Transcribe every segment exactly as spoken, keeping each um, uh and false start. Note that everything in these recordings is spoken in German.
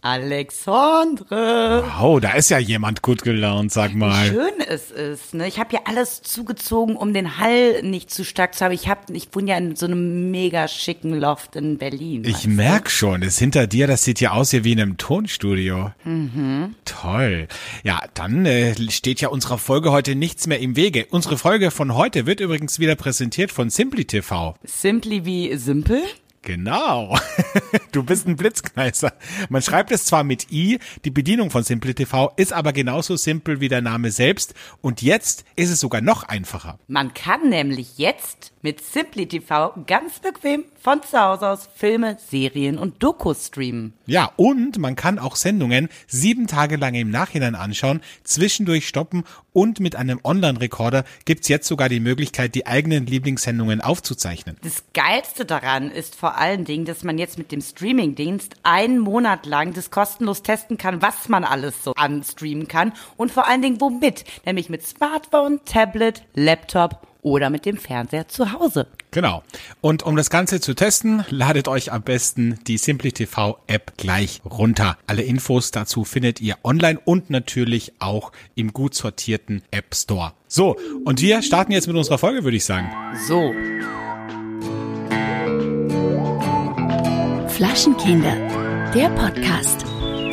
Alexandre. Wow, da ist ja jemand gut gelaunt, sag mal. Wie schön es ist, ne? Ich habe ja alles zugezogen, um den Hall nicht zu stark zu haben. Ich hab, ich wohne ja in so einem mega schicken Loft in Berlin. Ich merk schon, das hinter dir, das sieht ja aus hier wie in einem Tonstudio. Mhm. Toll. Ja, dann äh, steht ja unserer Folge heute nichts mehr im Wege. Unsere Folge von heute wird übrigens wieder präsentiert von Simply T V. Simply wie simpel? Genau. Du bist ein Blitzkneißer. Man schreibt es zwar mit I, die Bedienung von Simply T V ist aber genauso simpel wie der Name selbst. Und jetzt ist es sogar noch einfacher. Man kann nämlich jetzt mit Simply T V ganz bequem von zu Hause aus Filme, Serien und Dokus streamen. Ja, und man kann auch Sendungen sieben Tage lang im Nachhinein anschauen, zwischendurch stoppen und mit einem Online-Rekorder gibt's jetzt sogar die Möglichkeit, die eigenen Lieblingssendungen aufzuzeichnen. Das Geilste daran ist vor allen Dingen, dass man jetzt mit dem Streamingdienst einen Monat lang das kostenlos testen kann, was man alles so anstreamen kann und vor allen Dingen womit, nämlich mit Smartphone, Tablet, Laptop oder mit dem Fernseher zu Hause. Genau. Und um das Ganze zu testen, ladet euch am besten die Simply T V App gleich runter. Alle Infos dazu findet ihr online und natürlich auch im gut sortierten App Store. So, und wir starten jetzt mit unserer Folge, würde ich sagen. So. Flaschenkinder, der Podcast.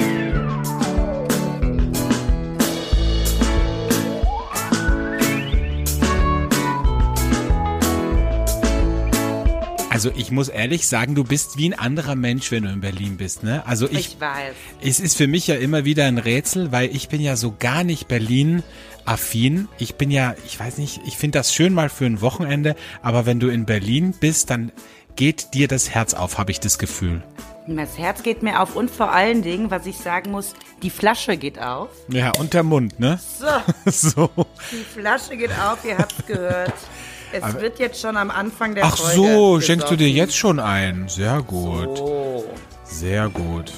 Also ich muss ehrlich sagen, du bist wie ein anderer Mensch, wenn du in Berlin bist, ne? Also ich, Ich weiß. Es ist für mich ja immer wieder ein Rätsel, weil ich bin ja so gar nicht Berlin-affin. Ich bin ja, ich weiß nicht, ich finde das schön mal für ein Wochenende, aber wenn du in Berlin bist, dann geht dir das Herz auf, habe ich das Gefühl. Das Herz geht mir auf und vor allen Dingen, was ich sagen muss, die Flasche geht auf. Ja, und der Mund, ne? So, So. die Flasche geht auf, ihr habt's gehört. Es Aber- wird jetzt schon am Anfang der Ach Folge so, gesoffen. schenkst du dir jetzt schon ein? Sehr gut, So. sehr gut.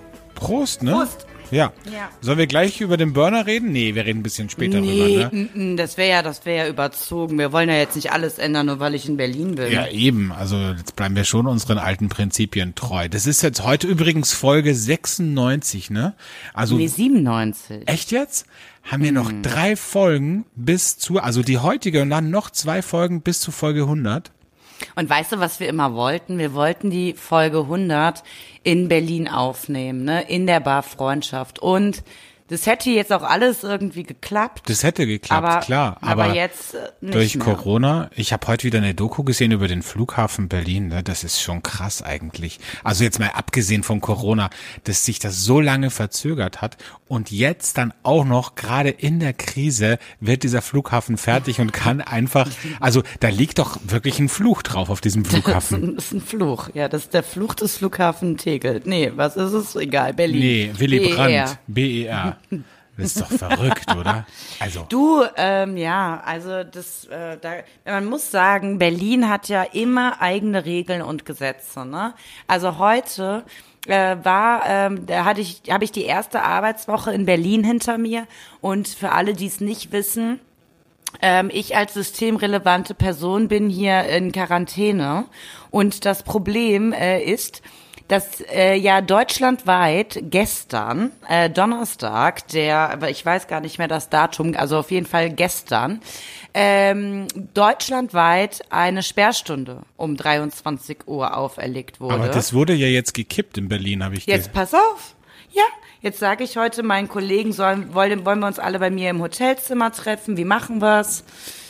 Prost, ne? Prost. Ja. Ja. Sollen wir gleich über den Burner reden? Nee, wir reden ein bisschen später Nee, drüber, ne? n- n- das wäre ja, das wäre ja überzogen. Wir wollen ja jetzt nicht alles ändern, nur weil ich in Berlin bin. Ja, eben. Also jetzt bleiben wir schon unseren alten Prinzipien treu. Das ist jetzt heute übrigens Folge sechsundneunzig, ne? Also Nee, siebenundneunzig. echt jetzt? Haben wir noch Hm. drei Folgen bis zu, also die heutige und dann noch zwei Folgen bis zu Folge hundert. Und weißt du, was wir immer wollten? Wir wollten die Folge hundert in Berlin aufnehmen, ne? In der Bar Freundschaft. Und das hätte jetzt auch alles irgendwie geklappt. Das hätte geklappt, aber, klar. Aber, Aber, jetzt äh, nicht durch mehr. Corona, ich habe heute wieder eine Doku gesehen über den Flughafen Berlin, ne? Das ist schon krass eigentlich. Also jetzt mal abgesehen von Corona, dass sich das so lange verzögert hat und jetzt dann auch noch gerade in der Krise wird dieser Flughafen fertig und kann einfach, also da liegt doch wirklich ein Fluch drauf auf diesem Das ist, Flughafen. ein, das ist ein Fluch. Ja, das ist der Fluch des Flughafen Tegel. Nee, was ist es? Egal, Berlin. Nee, Willy B E R. Brandt, B E R. Das ist doch verrückt, oder? Also. Du, ähm, ja, also das, äh, da, man muss sagen, Berlin hat ja immer eigene Regeln und Gesetze, ne? Also heute äh, war, ähm, da hatte ich, habe ich die erste Arbeitswoche in Berlin hinter mir und für alle, die es nicht wissen, ähm, ich als systemrelevante Person bin hier in Quarantäne und das Problem äh, ist, dass äh, ja deutschlandweit gestern, äh, Donnerstag, der, aber ich weiß gar nicht mehr das Datum, also auf jeden Fall gestern, ähm, deutschlandweit eine Sperrstunde um dreiundzwanzig Uhr auferlegt wurde. Aber das wurde ja jetzt gekippt in Berlin, habe ich Jetzt gesehen. pass auf. Ja, jetzt sage ich heute meinen Kollegen, sollen, wollen, wollen wir uns alle bei mir im Hotelzimmer treffen? Wie machen wir's?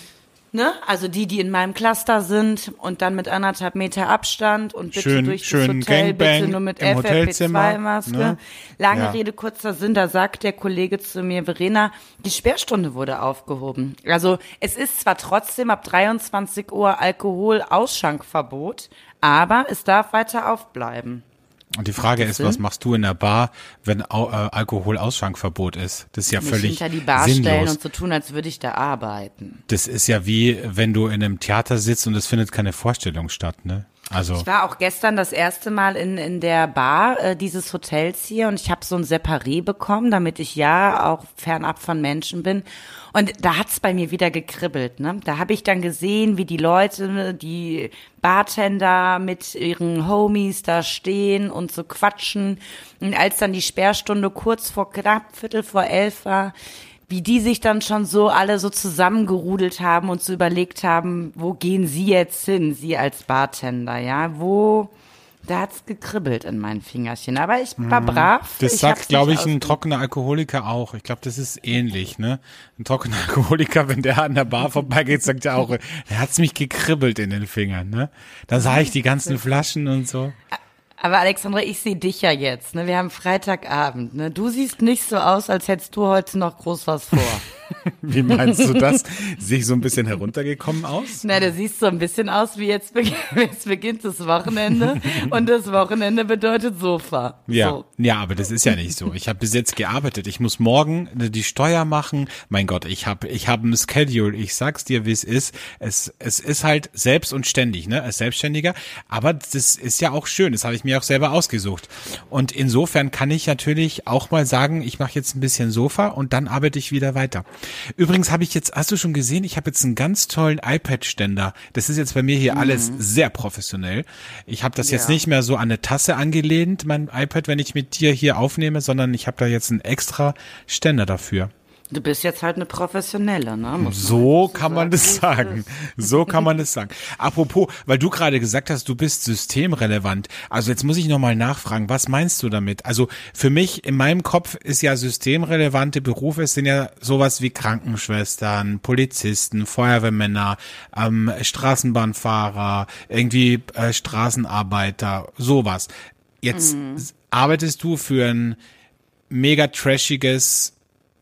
Ne? Also die, die in meinem Cluster sind und dann mit anderthalb Meter Abstand und bitte Schön- durch schön das Hotel, Gangbang bitte nur mit im F F P Hotelzimmer, zwei Maske. ne? Lange Ja. Rede, kurzer Sinn, da sagt der Kollege zu mir, Verena, die Sperrstunde wurde aufgehoben. Also es ist zwar trotzdem ab dreiundzwanzig Uhr Alkohol-Ausschankverbot, aber es darf weiter aufbleiben. Und die Frage ist, Sinn? was machst du in der Bar, wenn Au äh, Alkoholausschrankverbot ist? Das ist ja Mich völlig hinter die Bar stellen sinnlos. und so tun, als würde ich da arbeiten. Das ist ja wie, wenn du in einem Theater sitzt und es findet keine Vorstellung statt, ne? Also Ich war auch gestern das erste Mal in, in der Bar äh, dieses Hotels hier und ich habe so ein Separé bekommen, damit ich ja auch fernab von Menschen bin. Und da hat's bei mir wieder gekribbelt. Ne? Da habe ich dann gesehen, wie die Leute, die Bartender mit ihren Homies da stehen und so quatschen. Und als dann die Sperrstunde kurz vor knapp Viertel vor elf war, wie die sich dann schon so alle so zusammengerudelt haben und so überlegt haben, wo gehen sie jetzt hin, sie als Bartender, ja, wo, da hat's gekribbelt in meinen Fingerchen, aber ich war brav. das ich sagt, glaube ich, ein ausge- trockener Alkoholiker auch. Ich glaube, das ist ähnlich, ne? Ein trockener Alkoholiker, wenn der an der Bar vorbeigeht, sagt er auch, er hat's mich gekribbelt in den Fingern, ne? Da sah ich die ganzen Flaschen und so. Aber Alexandra, ich sehe dich ja jetzt, ne? Wir haben Freitagabend, ne? Du siehst nicht so aus, als hättest du heute noch groß was vor. Wie meinst du das? Sehe ich so ein bisschen heruntergekommen aus? Na, du siehst so ein bisschen aus, wie jetzt, be- jetzt beginnt das Wochenende und das Wochenende bedeutet Sofa. Ja, So. ja, aber das ist ja nicht so. Ich habe bis jetzt gearbeitet. Ich muss morgen die Steuer machen. Mein Gott, ich habe ich habe ein Schedule. Ich sag's dir, wie es ist. Es es ist halt selbst und ständig, ne, als Selbstständiger. Aber das ist ja auch schön. Das habe ich mir auch selber ausgesucht. Und insofern kann ich natürlich auch mal sagen, ich mache jetzt ein bisschen Sofa und dann arbeite ich wieder weiter. Übrigens habe ich jetzt, hast du schon gesehen, ich habe jetzt einen ganz tollen iPad-Ständer. Das ist jetzt bei mir hier alles sehr professionell. Ich habe das jetzt Ja. nicht mehr so an eine Tasse angelehnt, mein iPad, wenn ich mit dir hier aufnehme, sondern ich habe da jetzt einen extra Ständer dafür. Du bist jetzt halt eine Professionelle, ne? Muss man So halt kann man das sagen. So kann man das sagen. Apropos, weil du gerade gesagt hast, du bist systemrelevant. Also jetzt muss ich nochmal nachfragen, was meinst du damit? Also für mich, in meinem Kopf ist ja systemrelevante Berufe, es sind ja sowas wie Krankenschwestern, Polizisten, Feuerwehrmänner, ähm, Straßenbahnfahrer, irgendwie äh, Straßenarbeiter, sowas. Jetzt s- arbeitest du für ein mega trashiges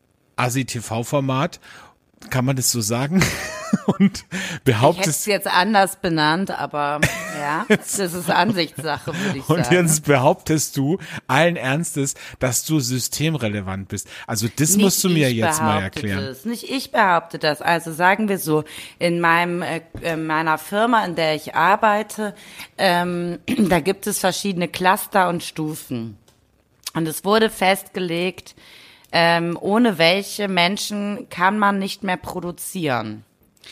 Assi-T V-Format, kann man das so sagen? Und Ich hätte es behauptest, jetzt anders benannt, aber ja, das ist Ansichtssache, würde ich und sagen. jetzt behauptest du allen Ernstes, dass du systemrelevant bist. Also das Nicht musst du mir ich jetzt mal behaupte erklären. Das. Nicht ich behaupte das. Also sagen wir so, in meinem äh, in meiner Firma, in der ich arbeite, ähm, da gibt es verschiedene Cluster und Stufen. Und es wurde festgelegt, ähm, ohne welche Menschen kann man nicht mehr produzieren.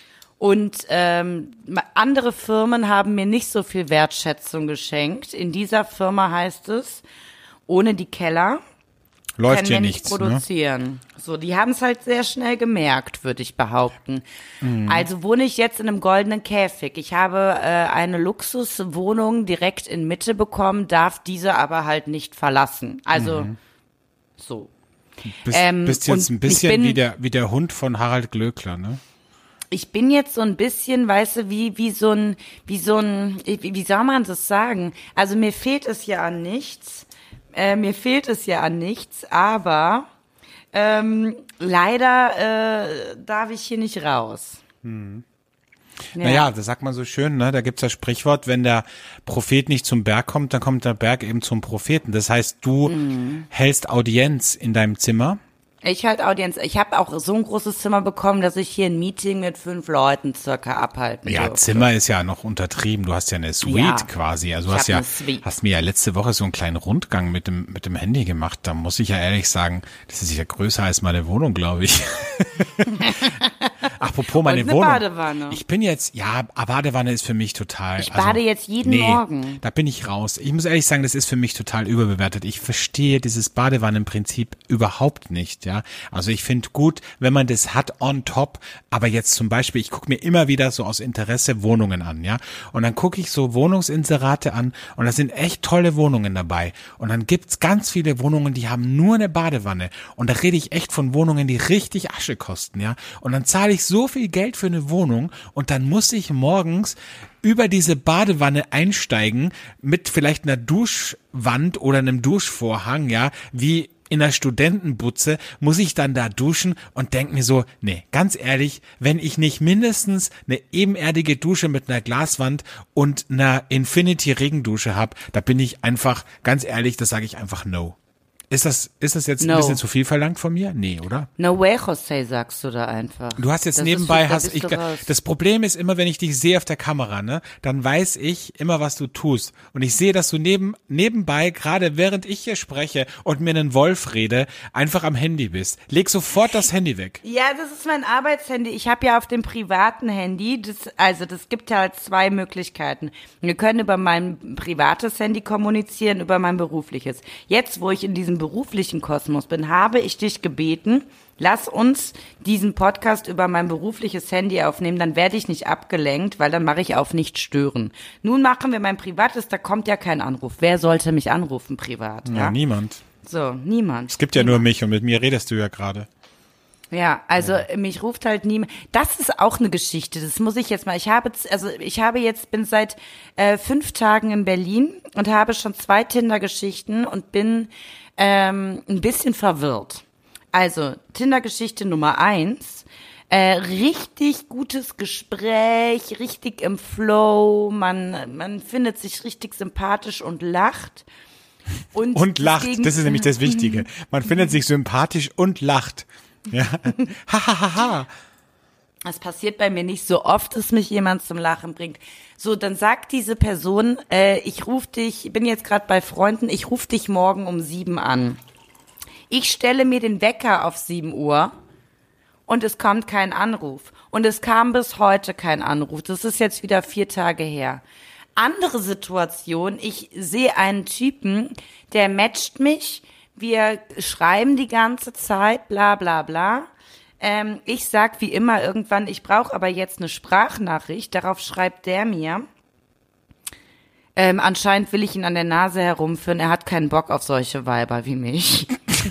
Und ähm, andere Firmen haben mir nicht so viel Wertschätzung geschenkt. In dieser Firma heißt es, ohne die Keller Läuft können hier wir nicht nichts, ne? produzieren. So, die haben es halt sehr schnell gemerkt, würde ich behaupten. Mhm. Also wohne ich jetzt in einem goldenen Käfig. Ich habe äh, eine Luxuswohnung direkt in Mitte bekommen, darf diese aber halt nicht verlassen. Also Mhm. so. Bist, Ähm, bist jetzt und ein bisschen ich bin- wie der wie der Hund von Harald Glöckler, ne? Ich bin jetzt so ein bisschen, weißt du, wie wie so ein wie so ein wie, wie soll man das sagen? Also mir fehlt es ja an nichts. Äh, mir fehlt es ja an nichts, aber ähm, leider äh, darf ich hier nicht raus. Ja. Naja, das sagt man so schön, ne? Da gibt's das Sprichwort, wenn der Prophet nicht zum Berg kommt, dann kommt der Berg eben zum Propheten. Das heißt, du Mhm. hältst Audienz in deinem Zimmer. Ich halt Audienz. Ich habe auch so ein großes Zimmer bekommen, dass ich hier ein Meeting mit fünf Leuten circa abhalten Ja, durfte. Zimmer ist ja noch untertrieben. Du hast ja eine Suite Ja. quasi. Also du Ich hast hab ja, eine Suite. hast mir ja letzte Woche so einen kleinen Rundgang mit dem, mit dem Handy gemacht. Da muss ich ja ehrlich sagen, das ist ja größer als meine Wohnung, glaube ich. Apropos meine Und eine Wohnung. Badewanne. Ich bin jetzt, ja, Badewanne ist für mich total. Ich bade jetzt jeden nee, Morgen. Da bin ich raus. Ich muss ehrlich sagen, das ist für mich total überbewertet. Ich verstehe dieses Badewannenprinzip überhaupt nicht, ja. Also ich finde gut, wenn man das hat on top, aber jetzt zum Beispiel, ich gucke mir immer wieder so aus Interesse Wohnungen an, ja. Und dann gucke ich so Wohnungsinserate an und da sind echt tolle Wohnungen dabei. Und dann gibt's ganz viele Wohnungen, die haben nur eine Badewanne. Und da rede ich echt von Wohnungen, die richtig Asche kosten, ja. Und dann zahle ich so viel Geld für eine Wohnung und dann muss ich morgens über diese Badewanne einsteigen mit vielleicht einer Duschwand oder einem Duschvorhang, ja, wie in einer Studentenbutze, muss ich dann da duschen und denk mir so, nee, ganz ehrlich, wenn ich nicht mindestens eine ebenerdige Dusche mit einer Glaswand und einer Infinity-Regendusche habe, da bin ich einfach, ganz ehrlich, das sage ich einfach no. Ist das, ist das jetzt No. ein bisschen zu viel verlangt von mir? Nee, oder? No way, Jose, sagst du da einfach. Du hast jetzt Das nebenbei, ist, da hast bist ich, du raus. das Problem ist immer, wenn ich dich sehe auf der Kamera, ne, dann weiß ich immer, was du tust. Und ich sehe, dass du neben, nebenbei, gerade während ich hier spreche und mir einen Wolf rede, einfach am Handy bist. Leg sofort das Handy weg. Ja, das ist mein Arbeitshandy. Ich habe ja auf dem privaten Handy, das, also das gibt ja halt zwei Möglichkeiten. Wir können über mein privates Handy kommunizieren, über mein berufliches. Jetzt, wo ich in diesem beruflichen Kosmos bin, habe ich dich gebeten, lass uns diesen Podcast über mein berufliches Handy aufnehmen, dann werde ich nicht abgelenkt, weil dann mache ich auf nicht stören. Nun machen wir mein privates, da kommt ja kein Anruf. Wer sollte mich anrufen privat? Ja, Ja, niemand. So, niemand. Es gibt ja nur mich und mit mir redest du ja gerade. Ja, also mich ruft halt niemand. Das ist auch eine Geschichte. Das muss ich jetzt mal. Ich habe, z- also ich habe jetzt bin seit äh, fünf Tagen in Berlin und habe schon zwei Tinder-Geschichten und bin ähm, ein bisschen verwirrt. Also Tinder-Geschichte Nummer eins. Äh, richtig gutes Gespräch, richtig im Flow. Man man findet sich richtig sympathisch und lacht. Und, Und lacht, deswegen- das ist nämlich das Wichtige. Man findet sich sympathisch und lacht. Ja, ha, ha, ha, ha. Das passiert bei mir nicht so oft, dass mich jemand zum Lachen bringt. So, dann sagt diese Person, äh, ich rufe dich, ich bin jetzt gerade bei Freunden, ich rufe dich morgen um sieben an. Ich stelle mir den Wecker auf sieben Uhr und es kommt kein Anruf. Und es kam bis heute kein Anruf. Das ist jetzt wieder vier Tage her. Andere Situation, ich sehe einen Typen, der matcht mich, wir schreiben die ganze Zeit, bla bla bla. Ähm, ich sag wie immer irgendwann, ich brauche aber jetzt eine Sprachnachricht. Darauf schreibt der mir, ähm, anscheinend will ich ihn an der Nase herumführen, er hat keinen Bock auf solche Weiber wie mich.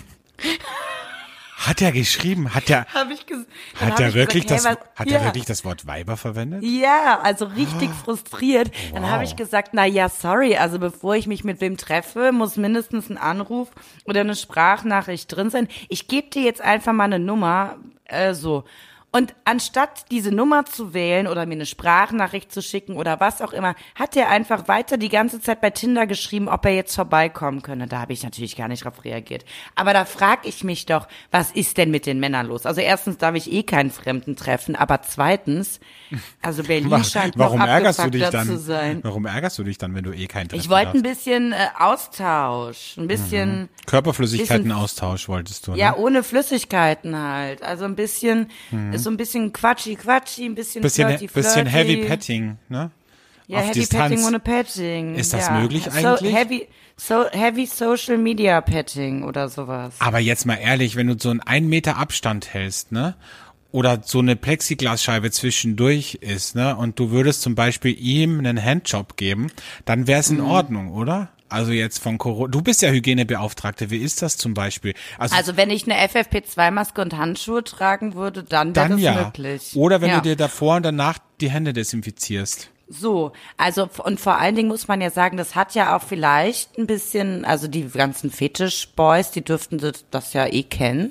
Hat er geschrieben? Hat er, Hab ich ges- dann hat hab er ich wirklich gesagt, das, hey, was- hat ja. er wirklich das Wort Weiber verwendet? Ja, also richtig frustriert. Dann Wow. habe ich gesagt, na ja, sorry, also bevor ich mich mit wem treffe, muss mindestens ein Anruf oder eine Sprachnachricht drin sein. Ich gebe dir jetzt einfach mal eine Nummer, äh, so. Und anstatt diese Nummer zu wählen oder mir eine Sprachnachricht zu schicken oder was auch immer, hat er einfach weiter die ganze Zeit bei Tinder geschrieben, ob er jetzt vorbeikommen könne. Da habe ich natürlich gar nicht drauf reagiert. Aber da frage ich mich doch, was ist denn mit den Männern los? Also erstens darf ich eh keinen Fremden treffen, aber zweitens, also Berlin Wa- scheint Warum noch ärgerst du dich abgefuckter dann? zu sein. Warum ärgerst du dich dann, wenn du eh keinen Treffen Ich wollte ein darfst? bisschen äh, Austausch, ein bisschen, Körperflüssigkeiten-Austausch wolltest du, ne? ja, ohne Flüssigkeiten halt. Also ein bisschen, ist so ein bisschen quatschi, quatschi, ein bisschen bisschen, flirty, bisschen flirty. Heavy Petting, ne? Ja, Auf Heavy Distanz. Petting ohne Petting. Ist das ja. möglich so, eigentlich? Heavy, so, heavy Social Media Petting oder sowas. Aber jetzt mal ehrlich, wenn du so einen einen Meter Abstand hältst, ne? Oder so eine Plexiglasscheibe zwischendurch ist, ne? Und du würdest zum Beispiel ihm einen Handjob geben, dann wäre es in Mhm. Ordnung, oder? Also jetzt von Corona. Du bist ja Hygienebeauftragte. Wie ist das zum Beispiel? Also, Also wenn ich eine F F P zwei Maske und Handschuhe tragen würde, dann wäre dann das ja. möglich. Oder wenn ja. du dir davor und danach die Hände desinfizierst. So, also und vor allen Dingen muss man ja sagen, das hat ja auch vielleicht ein bisschen, also die ganzen Fetisch-Boys, die dürften das, das ja eh kennen.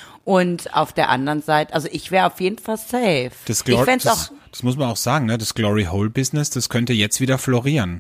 Und auf der anderen Seite, also ich wäre auf jeden Fall safe. Das, ich Glor fänd's das, auch das muss man auch sagen, ne? Das Glory Hole Business, das könnte jetzt wieder florieren.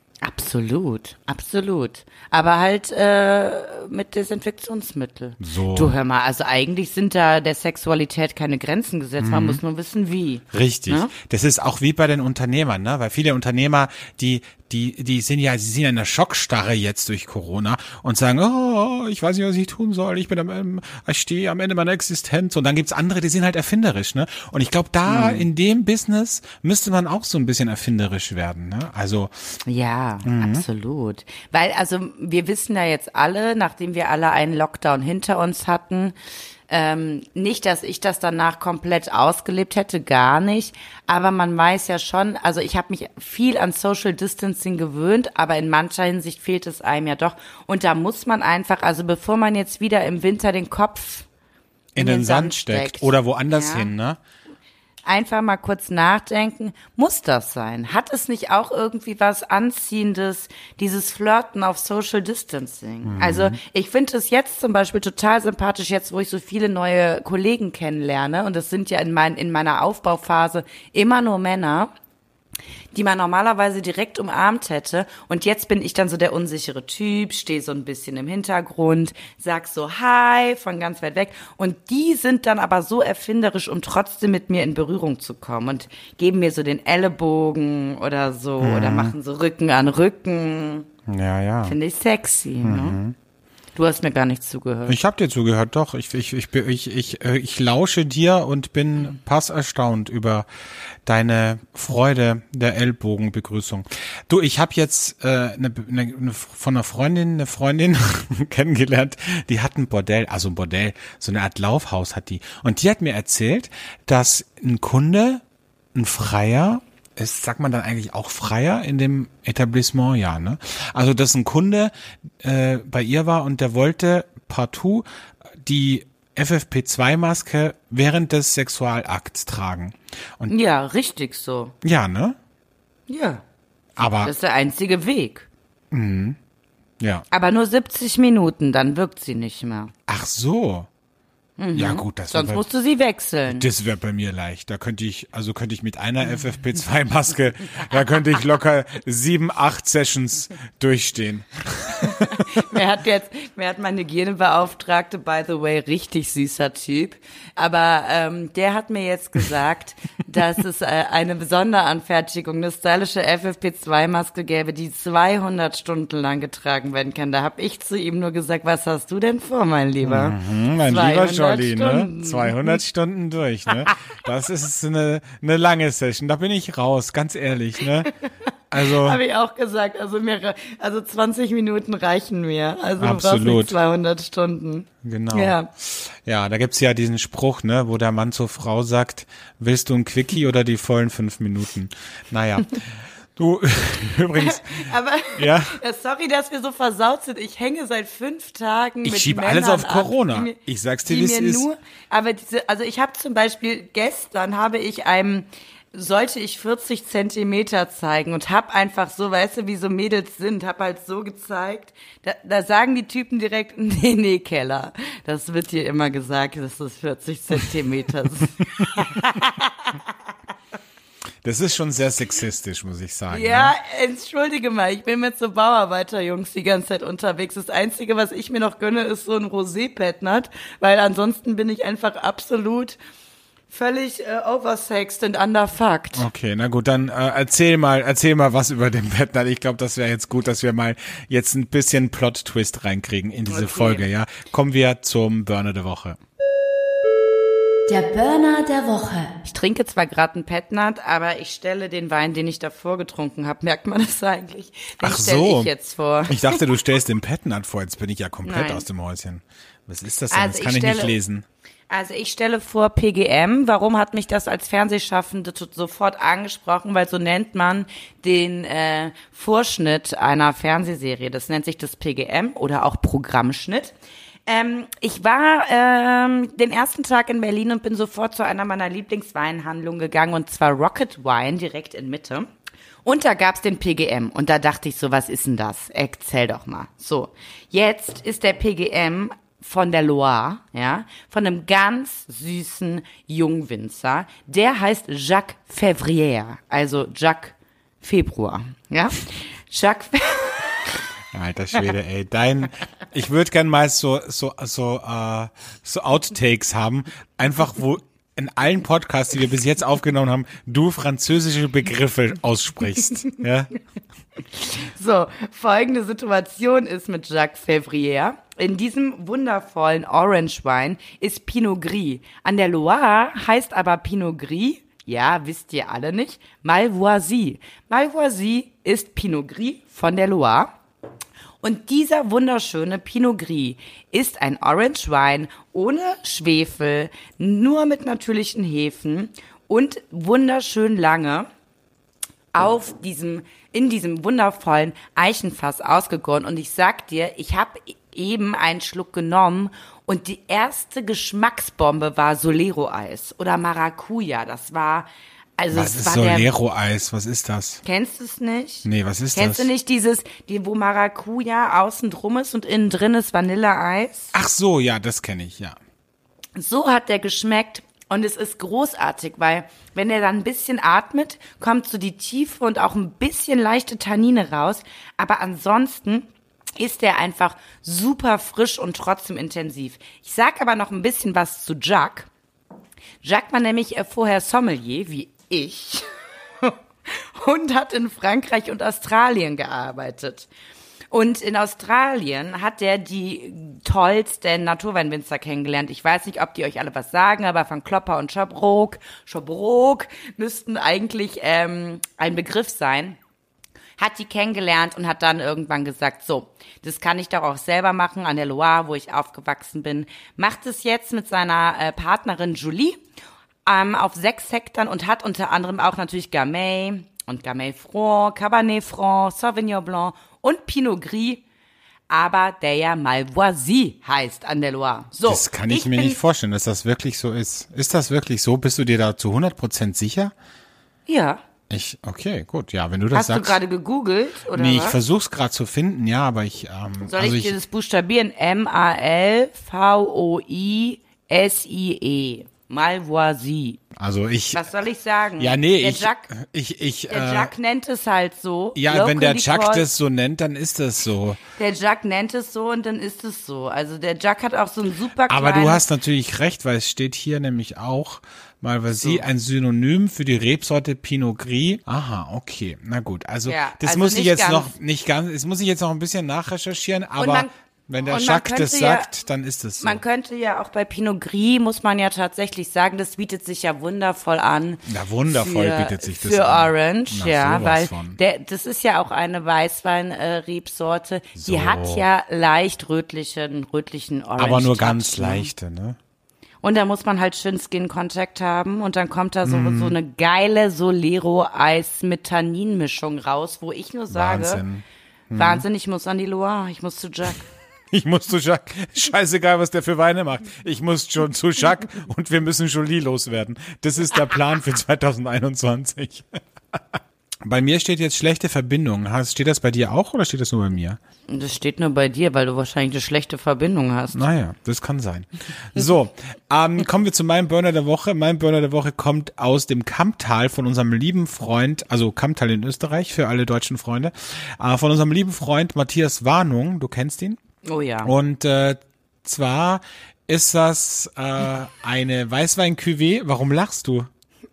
absolut, absolut. Aber halt äh, mit Desinfektionsmittel. So. Du hör mal, also eigentlich sind da der Sexualität keine Grenzen gesetzt. Man muss nur wissen, wie. Richtig. Ne? Das ist auch wie bei den Unternehmern, ne? Weil viele Unternehmer, die, die, die sind ja, sie sind ja in einer Schockstarre jetzt durch Corona und sagen, oh, ich weiß nicht, was ich tun soll. Ich bin am, ich stehe am Ende meiner Existenz. Und dann gibt's andere, die sind halt erfinderisch, ne? Und ich glaube, da in dem Business müsste man auch so ein bisschen erfinderisch werden, ne? Also, Ja, Mhm. absolut. Weil, also, wir wissen ja jetzt alle, nachdem wir alle einen Lockdown hinter uns hatten, ähm, nicht, dass ich das danach komplett ausgelebt hätte, gar nicht. Aber man weiß ja schon, also ich habe mich viel an Social Distancing gewöhnt, aber in mancher Hinsicht fehlt es einem ja doch. Und da muss man einfach, also bevor man jetzt wieder im Winter den Kopf in, den, Sand steckt. Oder woanders Ja. hin, ne? einfach mal kurz nachdenken, muss das sein? Hat es nicht auch irgendwie was Anziehendes, dieses Flirten auf Social Distancing? Mhm. Also ich finde es jetzt zum Beispiel total sympathisch, jetzt wo ich so viele neue Kollegen kennenlerne, und das sind ja in, mein, in meiner Aufbauphase immer nur Männer, die man normalerweise direkt umarmt hätte. Und jetzt bin ich dann so der unsichere Typ, stehe so ein bisschen im Hintergrund, sag so Hi von ganz weit weg. Und die sind dann aber so erfinderisch, um trotzdem mit mir in Berührung zu kommen und geben mir so den Ellenbogen oder so mhm. oder machen so Rücken an Rücken. Ja, ja. Finde ich sexy, mhm. ne? Du hast mir gar nicht zugehört. Ich habe dir zugehört, doch. Ich, ich, ich, ich, ich, ich lausche dir und bin passerstaunt über deine Freude der Ellbogenbegrüßung. Du, ich habe jetzt äh, ne, ne, ne, von einer Freundin eine Freundin kennengelernt, die hat ein Bordell, also ein Bordell, so eine Art Laufhaus hat die. Und die hat mir erzählt, dass ein Kunde, ein Freier, ist, sagt man dann eigentlich auch Freier in dem Etablissement? Ja, ne? Also, dass ein Kunde äh, bei ihr war und der wollte partout die F F P zwei Maske während des Sexualakts tragen. Und ja, richtig so. Ja, ne? Ja. Aber das ist der einzige Weg. Mhm. Ja. Aber nur siebzig Minuten, dann wirkt sie nicht mehr. Ach so. Mhm. Ja gut, das Sonst bei, musst du sie wechseln. Das wäre bei mir leicht. Da könnte ich, also könnte ich mit einer F F P zwei Maske, da könnte ich locker sieben, acht Sessions durchstehen. Mir hat jetzt, mir hat meine Hygienebeauftragte, by the way, richtig süßer Typ, aber ähm, der hat mir jetzt gesagt, dass es äh, eine Sonderanfertigung, eine stylische F F P zwei Maske gäbe, die zweihundert Stunden lang getragen werden kann. Da habe ich zu ihm nur gesagt, was hast du denn vor, mein Lieber? Mhm, mein lieber Jolly, ne? zweihundert Stunden durch, ne? Das ist eine, eine lange Session, da bin ich raus, ganz ehrlich, ne? Also habe ich auch gesagt, also mir, also zwanzig Minuten reichen mir, also absolut. Du brauchst nicht zweihundert Stunden. Genau. Ja, ja, da gibt's ja diesen Spruch, ne, wo der Mann zur Frau sagt, willst du ein Quickie oder die vollen fünf Minuten? Naja. Du, übrigens. Aber, ja? sorry, dass wir so versaut sind. Ich hänge seit fünf Tagen ich mit schiebe Männern alles auf ab, Corona. Mir, ich sag's dir, wie es ist. Nur, aber diese, also ich habe zum Beispiel gestern habe ich einem, sollte ich vierzig Zentimeter zeigen und hab einfach so, weißt du, wie so Mädels sind, hab halt so gezeigt. Da, da sagen die Typen direkt, nee, nee, Keller. Das wird dir immer gesagt, dass das vierzig Zentimeter sind. Das ist schon sehr sexistisch, muss ich sagen. Ja, ne? Entschuldige mal, ich bin mit so Bauarbeiterjungs die ganze Zeit unterwegs. Das Einzige, was ich mir noch gönne, ist so ein Rosé-Petnat, weil ansonsten bin ich einfach absolut völlig äh, oversexed und underfucked. Okay, na gut, dann äh, erzähl mal, erzähl mal was über den Petnat. Ich glaube, das wäre jetzt gut, dass wir mal jetzt ein bisschen Plot-Twist reinkriegen in diese okay. Folge, ja. Kommen wir zum Burner der Woche. Der Burner der Woche. Ich trinke zwar gerade einen Petnat, aber ich stelle den Wein, den ich davor getrunken habe, merkt man das eigentlich? Den Ach stelle so. ich jetzt vor. Ich dachte, du stellst den Petnat vor. Jetzt bin ich ja komplett Nein. aus dem Häuschen. Was ist das denn? Also das kann ich ich, stelle, nicht lesen. Also ich stelle vor P G M. Warum hat mich das als Fernsehschaffende sofort angesprochen? Weil so nennt man den äh, Vorschnitt einer Fernsehserie. Das nennt sich das P G M oder auch Programmschnitt. Ähm, ich war ähm, den ersten Tag in Berlin und bin sofort zu einer meiner Lieblingsweinhandlungen gegangen, und zwar Rocket Wine direkt in Mitte. Und da gab's den P G M und da dachte ich so, was ist denn das? Erzähl doch mal. So, jetzt ist der P G M von der Loire, ja, von einem ganz süßen Jungwinzer. Der heißt Jacques Février, also Jacques Februar, ja. Jacques Alter Schwede, ey, dein, ich würde gern mal so, so, so, äh, so Outtakes haben, einfach wo in allen Podcasts, die wir bis jetzt aufgenommen haben, du französische Begriffe aussprichst, ja. So, folgende Situation ist mit Jacques Février. In diesem wundervollen Orange Wein ist Pinot Gris. An der Loire heißt aber Pinot Gris, ja, wisst ihr alle nicht, Malvoisie. Malvoisie ist Pinot Gris von der Loire. Und dieser wunderschöne Pinot Gris ist ein Orange Wein ohne Schwefel, nur mit natürlichen Hefen und wunderschön lange auf diesem, in diesem wundervollen Eichenfass ausgegoren. Und ich sag dir, ich habe eben einen Schluck genommen und die erste Geschmacksbombe war Solero-Eis oder Maracuja. Das war, also was es ist war Solero-Eis? Was ist das? Kennst du es nicht? Nee, was ist Kennst das? du nicht dieses, die, wo Maracuja außen drum ist und innen drin ist Vanilleeis? Ach so, ja, das kenne ich, ja. So hat der geschmeckt Und es ist großartig, weil wenn er dann ein bisschen atmet, kommt so die Tiefe und auch ein bisschen leichte Tannine raus. Aber ansonsten ist der einfach super frisch und trotzdem intensiv. Ich sag aber noch ein bisschen was zu Jacques. Jacques war nämlich vorher Sommelier, wie ich, und hat in Frankreich und Australien gearbeitet. Und in Australien hat er die tollsten Naturweinwinzer kennengelernt. Ich weiß nicht, ob die euch alle was sagen, aber Van Klopper und Schabrok, Schabrok müssten eigentlich ähm, ein Begriff sein. Hat die kennengelernt und hat dann irgendwann gesagt, so, das kann ich doch auch selber machen an der Loire, wo ich aufgewachsen bin. Macht es jetzt mit seiner äh, Partnerin Julie ähm, auf sechs Hektar und hat unter anderem auch natürlich Gamay und Gamay Franc, Cabernet Franc, Sauvignon Blanc und Pinot Gris, aber der ja Malvoisie heißt an der Loire. So, das kann ich, ich mir bin, nicht vorstellen, dass das wirklich so ist. Ist das wirklich so? Bist du dir da zu hundert Prozent sicher? Ja. Ich, okay, gut, ja, wenn du das Hast sagst. du gerade gegoogelt, oder Nee, was? ich versuch's gerade zu finden, ja, aber ich, ähm, Soll also ich dir das buchstabieren? M A L V O I S I E. Malvoisie. also ich, Was soll ich sagen? ja, nee, der ich, Jacques, ich, ich, der äh, Jacques nennt es halt so. ja, wenn der Locally Jacques called- das so nennt, dann ist das so. Der Jacques nennt es so und dann ist es so. Also der Jacques hat auch so ein super kleines... Aber du hast natürlich recht, weil es steht hier nämlich auch Malvoisie, So. ein Synonym für die Rebsorte Pinot Gris. Aha, okay, na gut. Also Ja, das also muss ich nicht jetzt ganz. noch nicht ganz, das muss ich jetzt noch ein bisschen nachrecherchieren, aber man- wenn der und man Jacques das könnte ja- sagt, dann ist es so. Man könnte ja auch bei Pinot Gris, muss man ja tatsächlich sagen, das bietet sich ja wundervoll an. Ja, wundervoll für, bietet sich das für an. Orange, Na, ja, sowas weil von. der, das ist ja auch eine Weißwein-Rebsorte. So. Die hat ja leicht rötlichen, rötlichen Orange. aber nur Touch, ganz ne? leichte, ne? Und da muss man halt schön Skin Contact haben und dann kommt da so, Mhm. so eine geile Solero-Eis mit Tanninmischung raus, wo ich nur sage, Wahnsinn. Wahnsinn, ich muss an die Loire, ich muss zu Jacques. Ich muss zu Jacques. Scheißegal, was der für Weine macht. Ich muss schon zu Jacques und wir müssen Jolie loswerden. Das ist der Plan für zwanzig einundzwanzig. Bei mir steht jetzt schlechte Verbindung. Hast- Steht das bei dir auch oder steht das nur bei mir? Und das steht nur bei dir, weil du wahrscheinlich eine schlechte Verbindung hast. Naja, das kann sein. So, ähm, kommen wir zu meinem Burner der Woche. Mein Burner der Woche kommt aus dem Kammtal von unserem lieben Freund, also Kammtal in Österreich für alle deutschen Freunde, äh, von unserem lieben Freund Matthias Warnung. Du kennst ihn? Oh ja. Und äh, zwar ist das äh, eine Weißwein-Cuvée. Warum lachst du?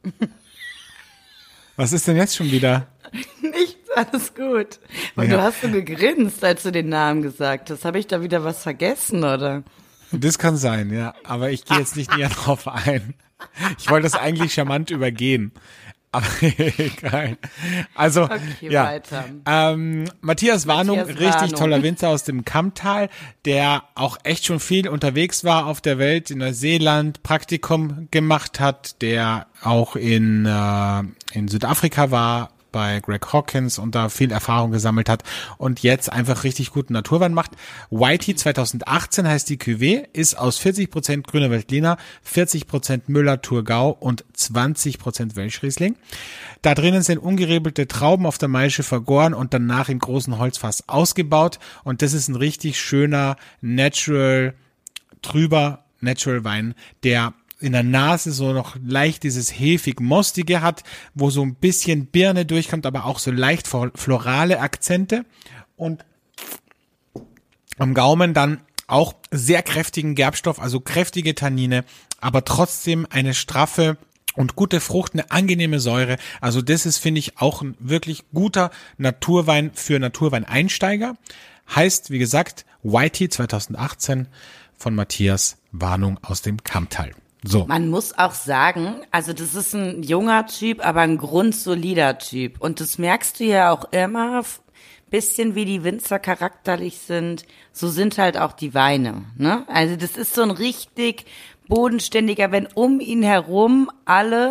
Was ist denn jetzt schon wieder? Nichts, alles gut. Und Ja. du hast so gegrinst, als du den Namen gesagt hast. Habe ich da wieder was vergessen, oder? Das kann sein, ja. Aber ich gehe jetzt nicht näher drauf ein. Ich wollte das eigentlich charmant übergehen. Aber egal. Also, Okay, ja. weiter. Ähm, Matthias Warnung, Matthias richtig Warnung. toller Winzer aus dem Kammtal, der auch echt schon viel unterwegs war auf der Welt, in Neuseeland Praktikum gemacht hat, der auch in, äh, in Südafrika war, bei Greg Hawkins und da viel Erfahrung gesammelt hat und jetzt einfach richtig guten Naturwein macht. Whitey zwanzig achtzehn heißt die Cuvée, ist aus vierzig Prozent Grüner Veltliner, vierzig Prozent Müller-Thurgau und zwanzig Prozent Welschriesling. Da drinnen sind ungerebelte Trauben auf der Maische vergoren und danach in großen Holzfass ausgebaut und das ist ein richtig schöner, natural, trüber Natural Wein, der in der Nase so noch leicht dieses hefig-mostige hat, wo so ein bisschen Birne durchkommt, aber auch so leicht florale Akzente und am Gaumen dann auch sehr kräftigen Gerbstoff, also kräftige Tannine, aber trotzdem eine straffe und gute Frucht, eine angenehme Säure. Also das ist, finde ich, auch ein wirklich guter Naturwein für Naturweineinsteiger. Heißt, wie gesagt, Whitey zwanzig achtzehn von Matthias Warnung aus dem Kammtal. So. Man muss auch sagen, also das ist ein junger Typ, aber ein grundsolider Typ. Und das merkst du ja auch immer, bisschen wie die Winzer charakterlich sind, so sind halt auch die Weine, ne? Also das ist so ein richtig bodenständiger, wenn um ihn herum alle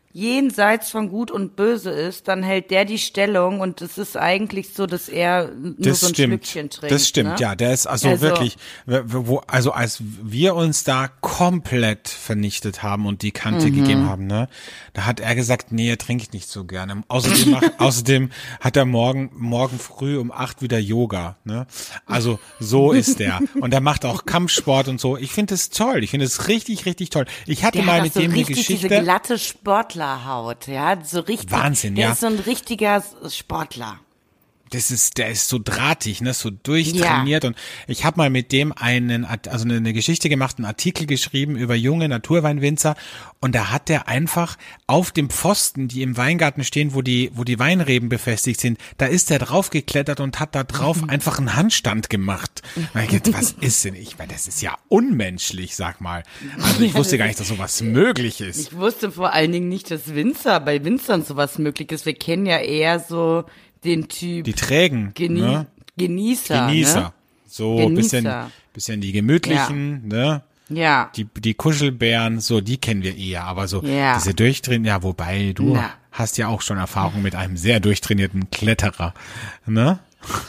jenseits von Gut und Böse ist, dann hält der die Stellung und es ist eigentlich so, dass er nur Das so ein stimmt. Schlückchen trinkt. Das stimmt, ne? ja. Der ist also, Also- wirklich, wo, also als wir uns da komplett vernichtet haben und die Kante Mhm. gegeben haben, ne, da hat er gesagt, nee, er trinkt nicht so gerne. Außerdem, macht, außerdem hat er morgen, morgen früh um acht wieder Yoga, ne. Also so ist der. Und er macht auch Kampfsport und so. Ich finde es toll. Ich finde es richtig, richtig toll. Ich hatte Der mal hat mit auch so dem eine richtig Geschichte. diese glatte Sportlerhaut, ja, so richtig. Wahnsinn, der ja. ist so ein richtiger Sportler. Das ist, der ist so drahtig, ne, so durchtrainiert Ja. und ich habe mal mit dem einen, Art- also eine, eine Geschichte gemacht, einen Artikel geschrieben über junge Naturweinwinzer und da hat der einfach auf dem Pfosten, die im Weingarten stehen, wo die, wo die Weinreben befestigt sind, da ist der draufgeklettert und hat da drauf einfach einen Handstand gemacht. Und ich gedacht, was ist denn? Ich meine, das ist ja unmenschlich, sag mal. Also ich wusste gar nicht, dass sowas möglich ist. Ich wusste vor allen Dingen nicht, dass Winzer, bei Winzern sowas möglich ist. Wir kennen ja eher so den Typ Die Trägen, Genie ne? Genießer. Genießer. Ne? So Genießer. bisschen, bisschen die gemütlichen, ne? Ja. Die, die Kuschelbären, so, die kennen wir eher, aber so, Ja. diese durchtrainierten, ja, wobei, du Na. hast ja auch schon Erfahrung mit einem sehr durchtrainierten Kletterer, ne?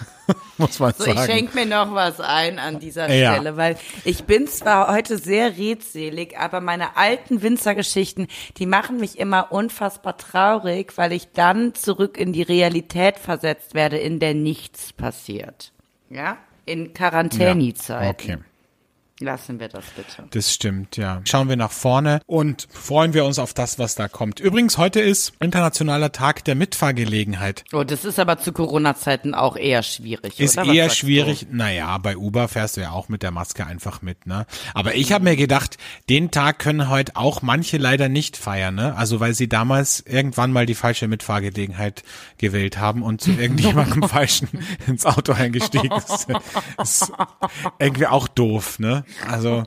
Muss man So, ich sagen. schenke mir noch was ein an dieser Ja. Stelle, weil ich bin zwar heute sehr redselig, aber meine alten Winzergeschichten, die machen mich immer unfassbar traurig, weil ich dann zurück in die Realität versetzt werde, in der nichts passiert. Ja? In Quarantänezeiten. Okay. Lassen wir das bitte. Das stimmt, ja. Schauen wir nach vorne und freuen wir uns auf das, was da kommt. Übrigens, heute ist Internationaler Tag der Mitfahrgelegenheit. Oh, das ist aber zu Corona-Zeiten auch eher schwierig, Ist oder? Was eher sagst schwierig. Naja, bei Uber fährst du ja auch mit der Maske einfach mit, ne? Aber ich habe mir gedacht, den Tag können heute auch manche leider nicht feiern, ne? Also weil sie damals irgendwann mal die falsche Mitfahrgelegenheit gewählt haben und zu irgendjemandem Falschen ins Auto eingestiegen ist. Ist irgendwie auch doof, ne? Also,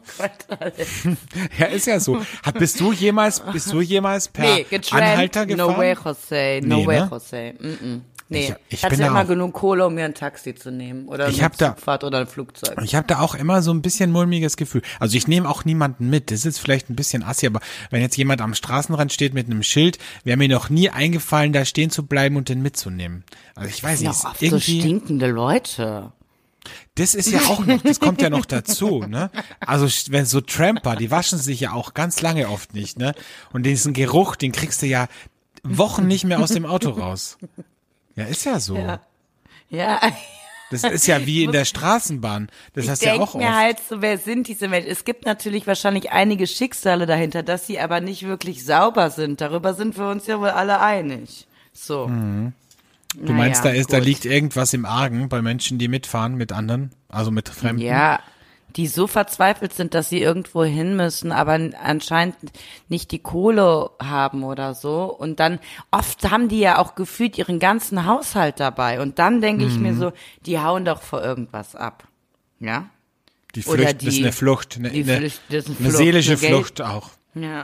ja, ist ja so. Hat, bist du jemals, bist du jemals per Nee, getrennt. Anhalter gefahren? No way, Jose. No Nee, way, ne? Jose. Mm -mm. Nee, Ich- ich, ich hatte bin da immer auch- genug Kohle, um mir ein Taxi zu nehmen. Oder Ich eine hab da- Zugfahrt oder ein Flugzeug. Ich habe da auch immer so ein bisschen mulmiges Gefühl. Also ich nehme auch niemanden mit. Das ist vielleicht ein bisschen assi, aber wenn jetzt jemand am Straßenrand steht mit einem Schild, wäre mir noch nie eingefallen, da stehen zu bleiben und den mitzunehmen. Also ich weiß Das sind nicht, auch oft ist so irgendwie, stinkende Leute. das ist ja auch noch, das kommt ja noch dazu, ne? Also wenn so Tramper, die waschen sich ja auch ganz lange oft nicht, ne? Und diesen Geruch, den kriegst du ja Wochen nicht mehr aus dem Auto raus. Ja, ist ja so. Ja. Ja, Das ist ja wie in der Straßenbahn. Das ich hast du ja denke auch mir oft. halt so, wer sind diese Menschen? Es gibt natürlich wahrscheinlich einige Schicksale dahinter, dass sie aber nicht wirklich sauber sind. Darüber sind wir uns ja wohl alle einig. So. Du meinst, da ist, da gut. liegt irgendwas im Argen bei Menschen, die mitfahren mit anderen, also mit Fremden? Ja, die so verzweifelt sind, dass sie irgendwo hin müssen, aber anscheinend nicht die Kohle haben oder so. Und dann, oft haben die ja auch gefühlt ihren ganzen Haushalt dabei. Und dann denke ich Mhm. mir so, die hauen doch vor irgendwas ab. Ja? Die Oder Flucht, das ist die- eine Flucht, eine, die eine, Flucht, das ist eine eine Flucht, seelische eine Geld- Flucht auch. Ja.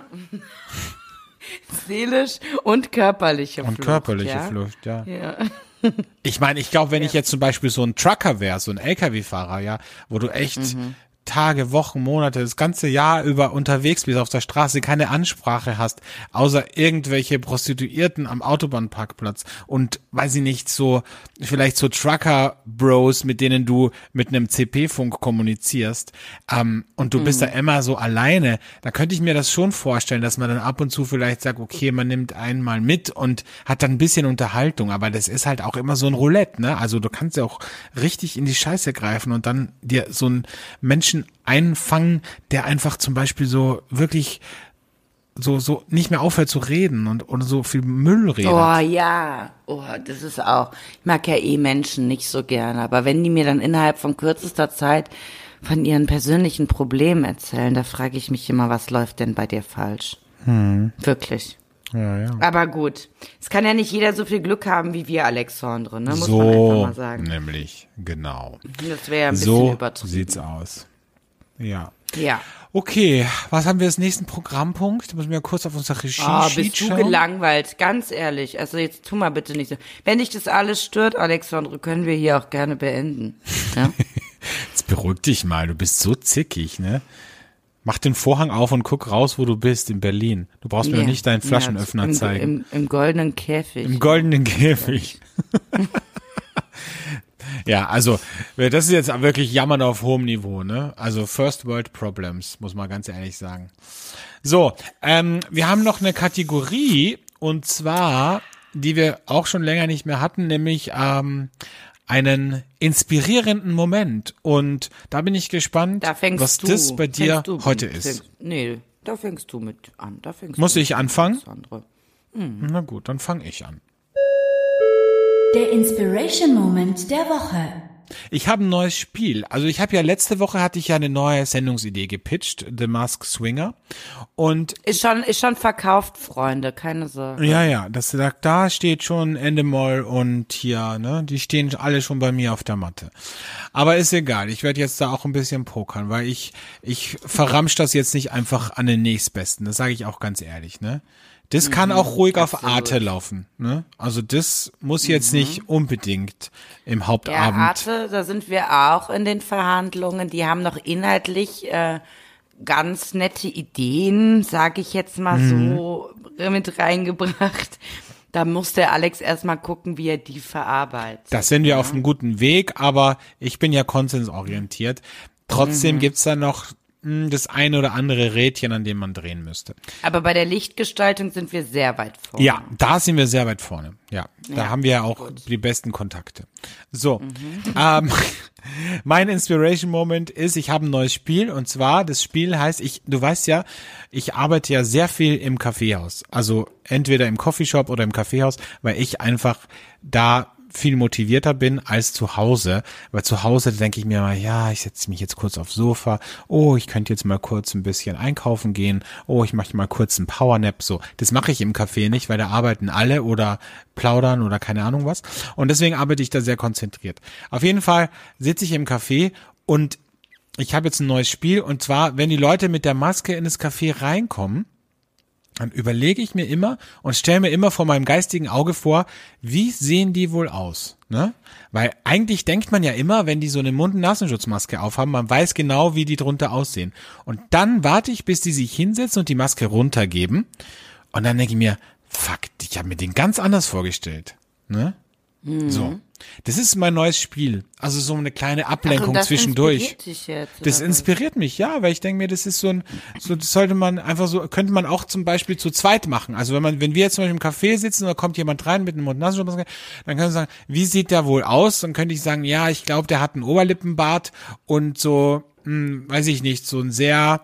Seelisch und körperliche Und Flucht. körperliche ja? Flucht, ja. Ja. Ich meine, ich glaube, wenn ich jetzt zum Beispiel so ein Trucker wäre, so ein L K W-Fahrer, ja, wo du echt Mhm. Tage, Wochen, Monate, das ganze Jahr über unterwegs bist auf der Straße, keine Ansprache hast, außer irgendwelche Prostituierten am Autobahnparkplatz und, weiß ich nicht, so, vielleicht so Trucker-Bros, mit denen du mit einem C P-Funk kommunizierst, ähm, und du bist da immer so alleine, da könnte ich mir das schon vorstellen, dass man dann ab und zu vielleicht sagt, okay, man nimmt einen mal mit und hat dann ein bisschen Unterhaltung, aber das ist halt auch immer so ein Roulette, ne? Also du kannst ja auch richtig in die Scheiße greifen und dann dir so einen Menschen einfangen, der einfach zum Beispiel so wirklich so so nicht mehr aufhört zu reden und und so viel Müll redet. Oh ja, oh, das ist auch, ich mag ja eh Menschen nicht so gerne, aber wenn die mir dann innerhalb von kürzester Zeit von ihren persönlichen Problemen erzählen, da frage ich mich immer, was läuft denn bei dir falsch? Hm. Wirklich. Ja, ja. Aber gut, es kann ja nicht jeder so viel Glück haben wie wir, Alexandre, ne? Muss man So einfach mal sagen. nämlich, genau. Das wäre ja ein bisschen So übertrieben. sieht's aus. Ja. Ja. Okay, was haben wir als nächsten Programmpunkt? Da müssen wir kurz auf unser Regie Oh, bist du schauen. gelangweilt, ganz ehrlich. Also jetzt tu mal bitte nicht so. Wenn dich das alles stört, Alexandre, können wir hier auch gerne beenden. Ja? Jetzt beruhig dich mal, du bist so zickig, ne? Mach den Vorhang auf und guck raus, wo du bist, in Berlin. Du brauchst mir Ja. doch nicht deinen Flaschenöffner Ja, im, zeigen. Im, Im goldenen Käfig. Im goldenen Käfig. Ja, also, das ist jetzt wirklich Jammern auf hohem Niveau, ne? Also First World Problems, muss man ganz ehrlich sagen. So, ähm, wir haben noch eine Kategorie, und zwar, die wir auch schon länger nicht mehr hatten, nämlich ähm, einen inspirierenden Moment. Und da bin ich gespannt, Da fängst was du, das bei dir fängst du, heute fängst, ist. Nee, da fängst du mit an. Da fängst Muss du ich mit anfangen? an, Alexandre. Na gut, dann fange ich an. Der Inspiration Moment der Woche. Ich habe ein neues Spiel. Also ich habe ja letzte Woche hatte ich ja eine neue Sendungsidee gepitcht, The Masked Swinger. Und Ist schon, ist schon verkauft, Freunde, keine Sorge. ja, ja, das sagt, da steht schon Endemol und hier, ne, die stehen alle schon bei mir auf der Matte. Aber ist egal, ich werde jetzt da auch ein bisschen pokern, weil ich ich verramsch das jetzt nicht einfach an den nächstbesten. Das sage ich auch ganz ehrlich, ne? Das kann auch ruhig auf absolut. Arte laufen, ne? Also das muss jetzt nicht unbedingt im Ja, Hauptabend. Arte, da sind wir auch in den Verhandlungen. Die haben noch inhaltlich äh, ganz nette Ideen, sage ich jetzt mal so, mit reingebracht. Da muss der Alex erstmal gucken, wie er die verarbeitet. Das sind wir auf einem guten Weg, aber ich bin ja konsensorientiert. Trotzdem Mhm. gibt's da noch mh, das eine oder andere Rädchen, an dem man drehen müsste. Aber bei der Lichtgestaltung sind wir sehr weit vorne. Ja, da sind wir sehr weit vorne. Ja, da Ja, haben wir ja auch die besten Kontakte. So, ähm, mein Inspiration Moment ist, ich habe ein neues Spiel, und zwar, das Spiel heißt, ich, du weißt ja, ich arbeite ja sehr viel im Kaffeehaus. Also entweder im Coffeeshop oder im Kaffeehaus, weil ich einfach da viel motivierter bin als zu Hause, weil zu Hause denke ich mir mal, ja, ich setze mich jetzt kurz aufs Sofa, oh, ich könnte jetzt mal kurz ein bisschen einkaufen gehen, oh, ich mache mal kurz einen Powernap, so. Das mache ich im Café nicht, weil da arbeiten alle oder plaudern oder keine Ahnung was, und deswegen arbeite ich da sehr konzentriert. Auf jeden Fall sitze ich im Café und ich habe jetzt ein neues Spiel, und zwar, wenn die Leute mit der Maske in das Café reinkommen, dann überlege ich mir immer und stelle mir immer vor meinem geistigen Auge vor, wie sehen die wohl aus, ne? Weil eigentlich denkt man ja immer, wenn die so eine Mund-Nasenschutzmaske aufhaben, man weiß genau, wie die drunter aussehen. Und dann warte ich, bis die sich hinsetzen und die Maske runtergeben. Und dann denke ich mir, fuck, ich habe mir den ganz anders vorgestellt, ne? Mhm. So. Das ist mein neues Spiel. Also so eine kleine Ablenkung Ach, und das zwischendurch. inspiriert dich jetzt, Das oder inspiriert mich, ja, weil ich denke mir, das ist so ein, so, das sollte man einfach so, könnte man auch zum Beispiel zu zweit machen. Also wenn man, wenn wir jetzt zum Beispiel im Café sitzen und da kommt jemand rein mit einem Mund-Nasenschutz, dann können wir sagen, wie sieht der wohl aus? Dann könnte ich sagen, ja, ich glaube, der hat einen Oberlippenbart und so, hm, weiß ich nicht, so ein sehr,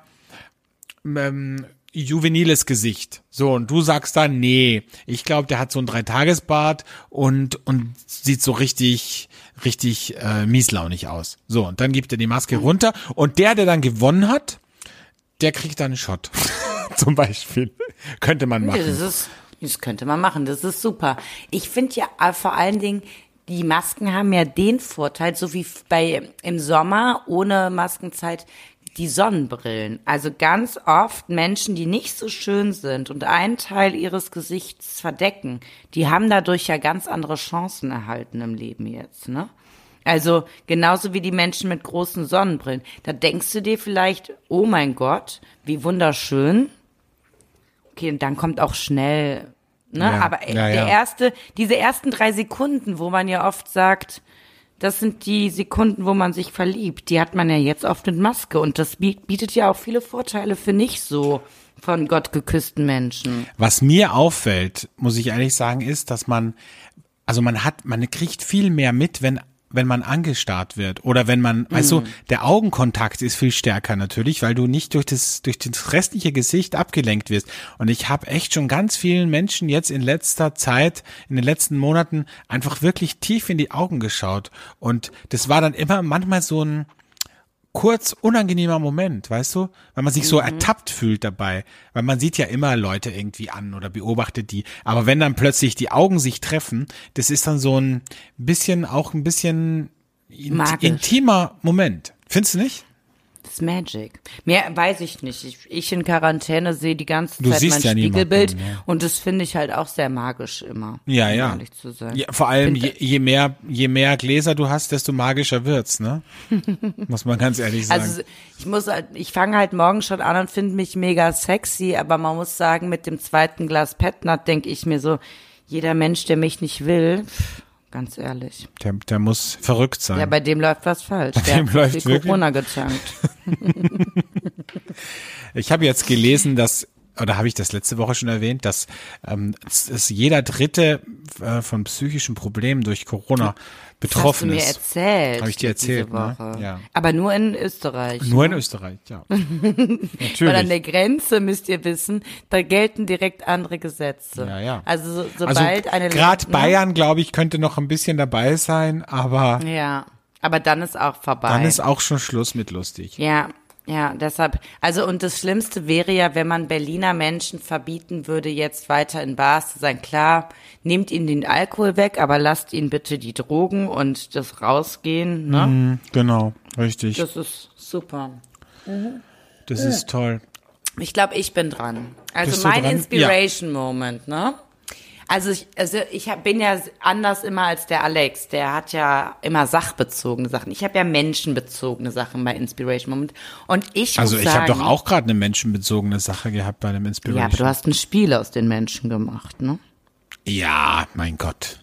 ähm, juveniles Gesicht. So, und du sagst dann, nee, ich glaube, der hat so ein Dreitagesbart und und sieht so richtig richtig äh, mieslaunig aus. So, und dann gibt er die Maske runter, und der, der dann gewonnen hat, der kriegt dann einen Shot. Zum Beispiel. Könnte man machen. Das ist, das könnte man machen, das ist super. Ich finde ja äh, vor allen Dingen, die Masken haben ja den Vorteil, so wie bei im Sommer ohne Maskenzeit, die Sonnenbrillen. Also ganz oft Menschen, die nicht so schön sind und einen Teil ihres Gesichts verdecken, die haben dadurch ja ganz andere Chancen erhalten im Leben jetzt, ne? Also genauso wie die Menschen mit großen Sonnenbrillen. Da denkst du dir vielleicht, oh mein Gott, wie wunderschön. Okay, und dann kommt auch schnell, ne? Ja, Aber ja, der ja. erste, diese ersten drei Sekunden, wo man ja oft sagt, das sind die Sekunden, wo man sich verliebt. Die hat man ja jetzt oft mit Maske. Und das bietet ja auch viele Vorteile für nicht so von Gott geküssten Menschen. Was mir auffällt, muss ich ehrlich sagen, ist, dass man, also man hat, man kriegt viel mehr mit, wenn wenn man angestarrt wird oder wenn man, weißt du, der Augenkontakt ist viel stärker natürlich, weil du nicht durch das durch das restliche Gesicht abgelenkt wirst. Und ich habe echt schon ganz vielen Menschen jetzt in letzter Zeit, in den letzten Monaten einfach wirklich tief in die Augen geschaut. Und das war dann immer manchmal so ein kurz unangenehmer Moment, weißt du? Weil man sich so ertappt fühlt dabei. Weil man sieht ja immer Leute irgendwie an oder beobachtet die. Aber wenn dann plötzlich die Augen sich treffen, das ist dann so ein bisschen, auch ein bisschen int- Magisch. intimer Moment. Findest du nicht? It's magic. Mehr weiß ich nicht. Ich, ich in Quarantäne sehe die ganze Du Zeit siehst mein ja Spiegelbild niemanden, ja. und das finde ich halt auch sehr magisch immer. Ja, um ja. ehrlich zu sein. ja vor allem, je, Find- je mehr je mehr Gläser du hast, desto magischer wird's, ne? Muss man ganz ehrlich sagen. Also ich muss halt, ich fange halt morgen schon an und finde mich mega sexy, aber man muss sagen, mit dem zweiten Glas Petnat denke ich mir so, jeder Mensch, der mich nicht will, pff, ganz ehrlich. der, der muss verrückt sein. Ja, bei dem läuft was falsch. Der dem hat zu läuft viel wirklich- Corona getankt. Ich habe jetzt gelesen, dass, oder habe ich das letzte Woche schon erwähnt, dass ähm, es, es jeder Dritte äh, von psychischen Problemen durch Corona betroffen das hast du mir ist. erzählt. Habe ich dir erzählt, diese Woche. ne? Ja. Aber nur in Österreich. Nur in ne? Österreich, ja. Weil an Natürlich. der Grenze, müsst ihr wissen, da gelten direkt andere Gesetze. Ja, ja. Also so, Also sobald eine gerade ne? Bayern, glaube ich, könnte noch ein bisschen dabei sein, aber Ja, aber dann ist auch vorbei. dann ist auch schon Schluss mit lustig. Ja, ja, deshalb, also und das Schlimmste wäre ja, wenn man Berliner Menschen verbieten würde, jetzt weiter in Bars zu sein. Klar, nehmt ihnen den Alkohol weg, aber lasst ihnen bitte die Drogen und das Rausgehen, ne? Mhm, genau, richtig. Das, Das ist super. ist toll. Ich glaube, ich bin dran. Also Bist du mein dran? Inspiration Moment, ne? Also ich, also ich hab, bin ja anders immer als der Alex. Der hat ja immer sachbezogene Sachen. Ich habe ja menschenbezogene Sachen bei Inspiration Moment. Und ich Also muss ich habe sagen, doch auch gerade eine menschenbezogene Sache gehabt bei dem Inspiration. ja, aber du hast ein Spiel aus den Menschen gemacht, ne? Ja, mein Gott.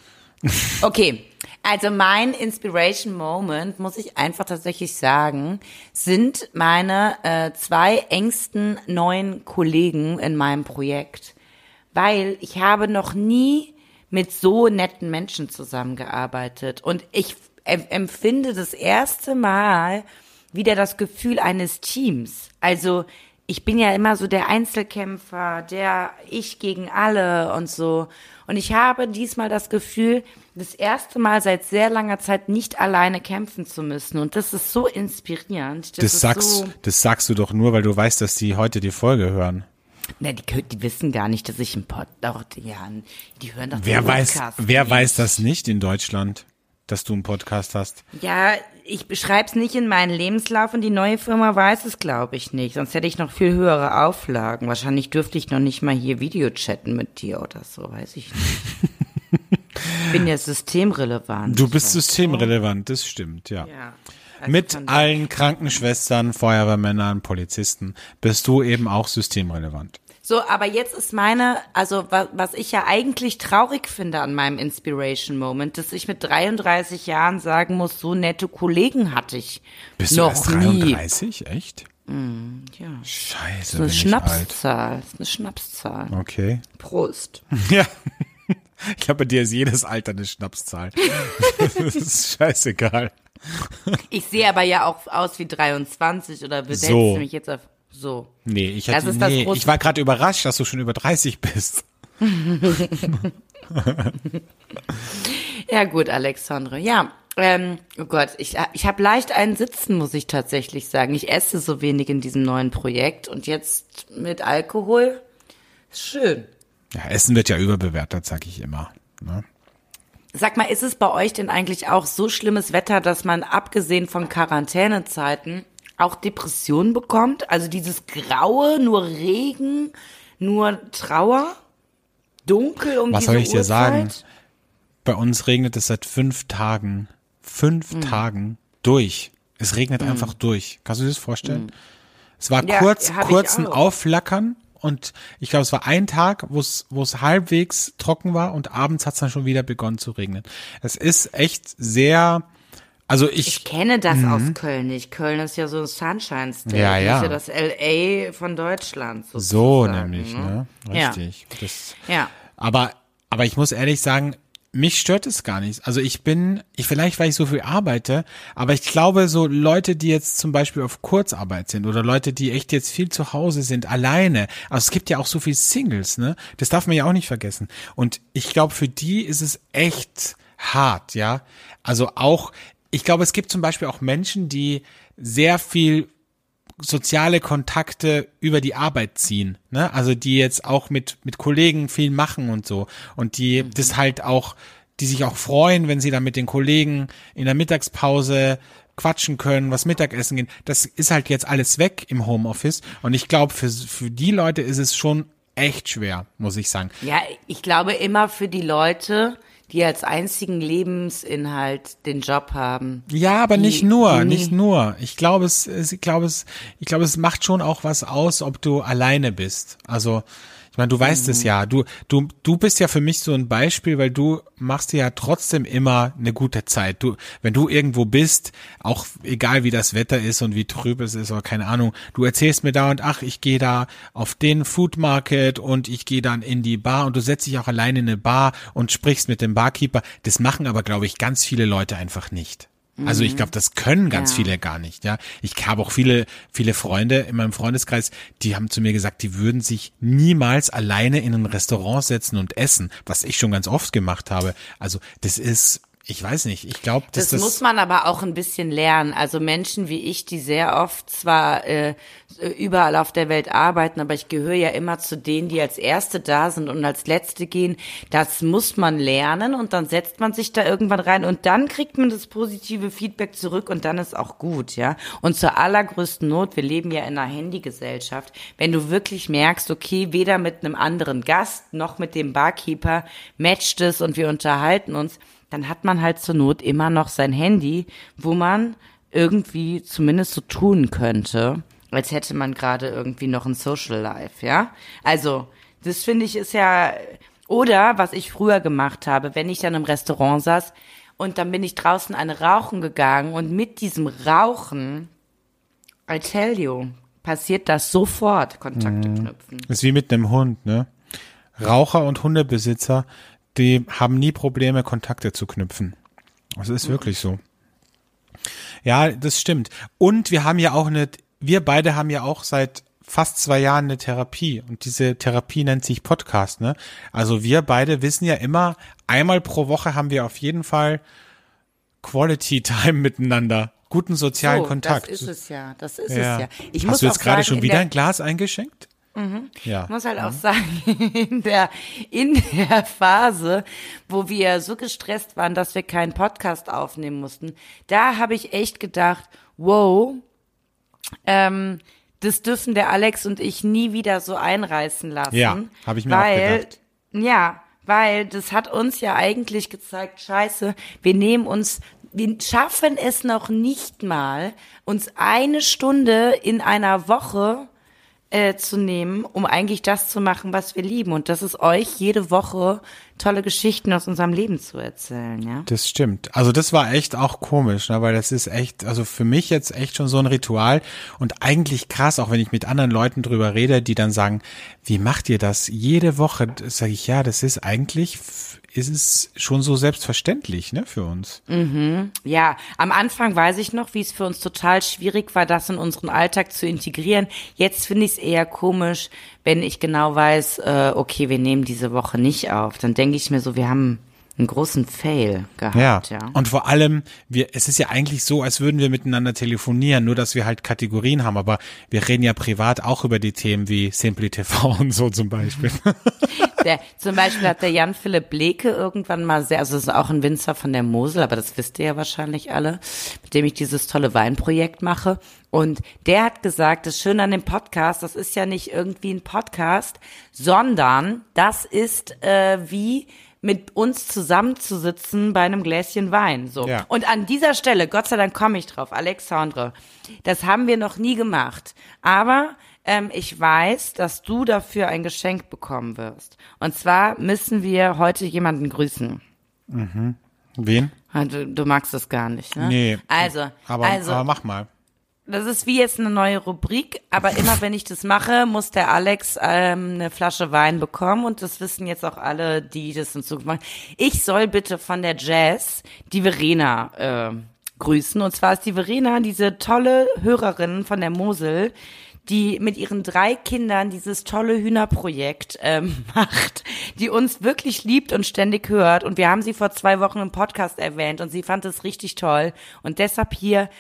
Okay, also mein Inspiration Moment, muss ich einfach tatsächlich sagen, sind meine äh, zwei engsten neuen Kollegen in meinem Projekt. Weil ich habe noch nie mit so netten Menschen zusammengearbeitet. Und ich em- empfinde das erste Mal wieder das Gefühl eines Teams. Also ich bin ja immer so der Einzelkämpfer, der ich gegen alle und so. Und ich habe diesmal das Gefühl, das erste Mal seit sehr langer Zeit nicht alleine kämpfen zu müssen. Und das ist so inspirierend. Das, Das ist sagst, so, das sagst du doch nur, weil du weißt, dass die heute die Folge hören. na, die, kö- die wissen gar nicht, dass ich einen Pod, doch, ja, die hören doch Wer den weiß, Podcast wer nicht. weiß das nicht in Deutschland, dass du einen Podcast hast? Ja, ich beschreib's nicht in meinen Lebenslauf und die neue Firma weiß es, glaube ich, nicht. Sonst hätte ich noch viel höhere Auflagen. Wahrscheinlich dürfte ich noch nicht mal hier Video chatten mit dir oder so, weiß ich nicht. Ich bin ja systemrelevant. Du bist weißt du? systemrelevant, das stimmt, ja. Ja. Also Mit von- allen Krankenschwestern, Feuerwehrmännern, Polizisten bist du eben auch systemrelevant. So, aber jetzt ist meine, also was, was ich ja eigentlich traurig finde an meinem Inspiration Moment, dass ich mit dreiunddreißig Jahren sagen muss, so nette Kollegen hatte ich Bist noch du erst nie. dreiunddreißig? Echt? Ja. Scheiße, Das ist eine bin ich alt. Schnapszahl. Das ist eine Schnapszahl. Okay. Prost. Ja. Ich glaube, bei dir ist jedes Alter eine Schnapszahl. Das ist scheißegal. Ich sehe aber ja auch aus wie dreiundzwanzig oder besetzt So. du mich jetzt auf so. Nee, ich, Das hatte, ist das nee, große- ich war gerade überrascht, dass du schon über dreißig bist. Ja gut, Alexandre. Ja, ähm, oh Gott, ich, ich habe leicht einen Sitzen, muss ich tatsächlich sagen. Ich esse so wenig in diesem neuen Projekt und jetzt mit Alkohol ist schön. Ja, Essen wird ja überbewertet, sag ich immer. Ne? Sag mal, ist es bei euch denn eigentlich auch so schlimmes Wetter, dass man abgesehen von Quarantänezeiten auch Depressionen bekommt? Also dieses Graue, nur Regen, nur Trauer, dunkel um Was diese soll ich dir Uhrzeit? sagen? Bei uns regnet es seit fünf Tagen, fünf Hm. Tagen durch. Es regnet einfach durch. Kannst du dir das vorstellen? Es war Hm. Ja, kurz, hab ich kurz ein auch. Aufflackern und ich glaube, es war ein Tag, wo es, wo es halbwegs trocken war und abends hat es dann schon wieder begonnen zu regnen. Es ist echt sehr, also ich, Ich kenne das aus Köln nicht. Köln ist ja so ein Sunshine State. Ja, Das ja. ist ja das L A von Deutschland. so sozusagen, nämlich, ne? Ja. Richtig. Das, Ja. Aber, aber ich muss ehrlich sagen, mich stört es gar nicht. Also ich bin, ich vielleicht, weil ich so viel arbeite, aber ich glaube, so Leute, die jetzt zum Beispiel auf Kurzarbeit sind oder Leute, die echt jetzt viel zu Hause sind, alleine. Also es gibt ja auch so viel Singles, ne? Das darf man ja auch nicht vergessen. Und ich glaube, für die ist es echt hart, ja. Also auch, ich glaube, es gibt zum Beispiel auch Menschen, die sehr viel soziale Kontakte über die Arbeit ziehen, ne? Also die jetzt auch mit mit Kollegen viel machen und so und die das halt auch, die sich auch freuen, wenn sie dann mit den Kollegen in der Mittagspause quatschen können, was Mittagessen gehen. Das ist halt jetzt alles weg im Homeoffice. Und ich glaube, für, für die Leute ist es schon echt schwer, muss ich sagen. Ja, ich glaube immer für die Leute, die als einzigen Lebensinhalt den Job haben. Ja, aber die, nicht nur, die, nicht nur. Ich glaube, es, ich glaube, es, ich glaube, es macht schon auch was aus, ob du alleine bist. Also, ich meine, du weißt mhm. es ja. Du, du, du bist ja für mich so ein Beispiel, weil du machst dir ja trotzdem immer eine gute Zeit. Du, wenn du irgendwo bist, auch egal wie das Wetter ist und wie trüb es ist oder keine Ahnung, du erzählst mir dauernd, ach, ich gehe da auf den Food Market und ich gehe dann in die Bar und du setzt dich auch alleine in eine Bar und sprichst mit dem Barkeeper. Das machen aber, glaube ich, ganz viele Leute einfach nicht. Also ich glaube, das können ganz ja. viele gar nicht, ja. Ich habe auch viele, viele Freunde in meinem Freundeskreis, die haben zu mir gesagt, die würden sich niemals alleine in ein Restaurant setzen und essen, was ich schon ganz oft gemacht habe. Also das ist, ich weiß nicht, ich glaube, dass das, das muss man aber auch ein bisschen lernen. Also Menschen wie ich, die sehr oft zwar äh, überall auf der Welt arbeiten, aber ich gehöre ja immer zu denen, die als Erste da sind und als Letzte gehen. Das muss man lernen und dann setzt man sich da irgendwann rein und dann kriegt man das positive Feedback zurück und dann ist auch gut, ja. Und zur allergrößten Not, wir leben ja in einer Handygesellschaft, wenn du wirklich merkst, okay, weder mit einem anderen Gast noch mit dem Barkeeper matcht es und wir unterhalten uns, dann hat man halt zur Not immer noch sein Handy, wo man irgendwie zumindest so tun könnte, als hätte man gerade irgendwie noch ein Social Life, ja? Also, das finde ich ist ja, oder was ich früher gemacht habe, wenn ich dann im Restaurant saß und dann bin ich draußen eine rauchen gegangen und mit diesem Rauchen, I tell you, passiert das sofort, Kontakte knüpfen. Das ist wie mit einem Hund, ne? Raucher und Hundebesitzer, die haben nie Probleme, Kontakte zu knüpfen. Das ist wirklich so. Ja, das stimmt. Und wir haben ja auch eine, wir beide haben ja auch seit fast zwei Jahren eine Therapie. Und diese Therapie nennt sich Podcast, ne? Also wir beide wissen ja immer, einmal pro Woche haben wir auf jeden Fall Quality Time miteinander. Guten sozialen so, Kontakt. Das ist es ja, das ist ja. es ja. Ich Hast muss du jetzt auch gerade sagen, schon wieder ein Glas eingeschenkt? Mhm. Ja. Ich muss halt auch sagen, in der, in der Phase, wo wir so gestresst waren, dass wir keinen Podcast aufnehmen mussten, da habe ich echt gedacht, wow, ähm, das dürfen der Alex und ich nie wieder so einreißen lassen. Ja, habe ich mir weil, auch gedacht. Ja, weil das hat uns ja eigentlich gezeigt, scheiße, wir nehmen uns, wir schaffen es noch nicht mal, uns eine Stunde in einer Woche Äh, zu nehmen, um eigentlich das zu machen, was wir lieben. Und das ist euch jede Woche tolle Geschichten aus unserem Leben zu erzählen, ja. Das stimmt. Also das war echt auch komisch, ne, weil das ist echt, also für mich jetzt echt schon so ein Ritual und eigentlich krass, auch wenn ich mit anderen Leuten drüber rede, die dann sagen, wie macht ihr das jede Woche? Sage ich, ja, das ist eigentlich, ist es schon so selbstverständlich, ne, für uns. Mhm. Ja, am Anfang weiß ich noch, wie es für uns total schwierig war, das in unseren Alltag zu integrieren. Jetzt finde ich es eher komisch, wenn ich genau weiß, äh, okay, wir nehmen diese Woche nicht auf. Dann denke ich mir so, wir haben einen großen Fail gehabt. Ja. ja, Und vor allem, wir, es ist ja eigentlich so, als würden wir miteinander telefonieren, nur dass wir halt Kategorien haben, aber wir reden ja privat auch über die Themen wie Simply T V und so zum Beispiel. Der, zum Beispiel hat der Jan-Philipp Bleke irgendwann mal sehr, also das ist auch ein Winzer von der Mosel, aber das wisst ihr ja wahrscheinlich alle, mit dem ich dieses tolle Weinprojekt mache. Und der hat gesagt, das Schöne an dem Podcast, das ist ja nicht irgendwie ein Podcast, sondern das ist äh, wie mit uns zusammenzusitzen bei einem Gläschen Wein. So. Ja. Und an dieser Stelle, Gott sei Dank komme ich drauf, Alexandre, das haben wir noch nie gemacht. Aber ähm, ich weiß, dass du dafür ein Geschenk bekommen wirst. Und zwar müssen wir heute jemanden grüßen. Mhm. Wen? Du, du magst es gar nicht, ne? Nee. Also, aber, also aber mach mal. Das ist wie jetzt eine neue Rubrik, aber immer wenn ich das mache, muss der Alex ähm, eine Flasche Wein bekommen und das wissen jetzt auch alle, die das in Zukunft machen. Ich soll bitte von der Jazz die Verena äh, grüßen und zwar ist die Verena diese tolle Hörerin von der Mosel, die mit ihren drei Kindern dieses tolle Hühnerprojekt ähm, macht, die uns wirklich liebt und ständig hört und wir haben sie vor zwei Wochen im Podcast erwähnt und sie fand es richtig toll und deshalb hier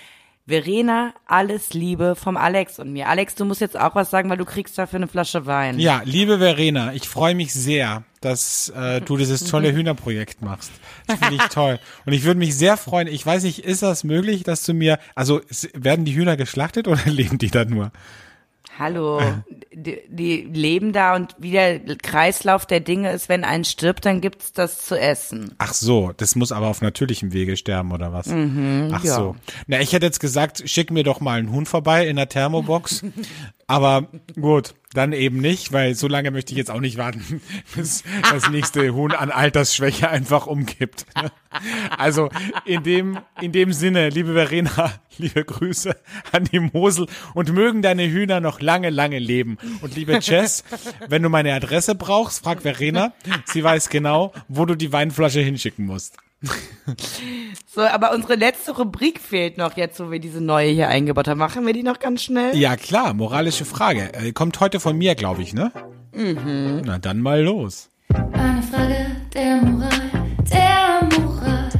Verena, alles Liebe vom Alex und mir. Alex, du musst jetzt auch was sagen, weil du kriegst dafür eine Flasche Wein. Ja, liebe Verena, ich freue mich sehr, dass äh, du dieses tolle Hühnerprojekt machst. Das finde ich toll. Und ich würde mich sehr freuen, ich weiß nicht, ist das möglich, dass du mir, also werden die Hühner geschlachtet oder leben die da nur? Hallo, die, die leben da und wie der Kreislauf der Dinge ist, wenn ein stirbt, dann gibt's das zu essen. Ach so, das muss aber auf natürlichem Wege sterben, oder was? Mhm, Ach ja. so. Na, ich hätte jetzt gesagt, schick mir doch mal einen Huhn vorbei in der Thermobox. Aber gut, dann eben nicht, weil so lange möchte ich jetzt auch nicht warten, bis das nächste Huhn an Altersschwäche einfach umkippt. Also in dem, in dem Sinne, liebe Verena, liebe Grüße an die Mosel und mögen deine Hühner noch lange, lange leben. Und liebe Jess, wenn du meine Adresse brauchst, frag Verena. Sie weiß genau, wo du die Weinflasche hinschicken musst. So, aber unsere letzte Rubrik fehlt noch jetzt, wo wir diese neue hier eingebaut haben. Machen wir die noch ganz schnell? Ja, klar, moralische Frage. Äh, kommt heute von mir, glaube ich, ne? Mhm. Na, dann mal los. Eine Frage der Moral, der Moral.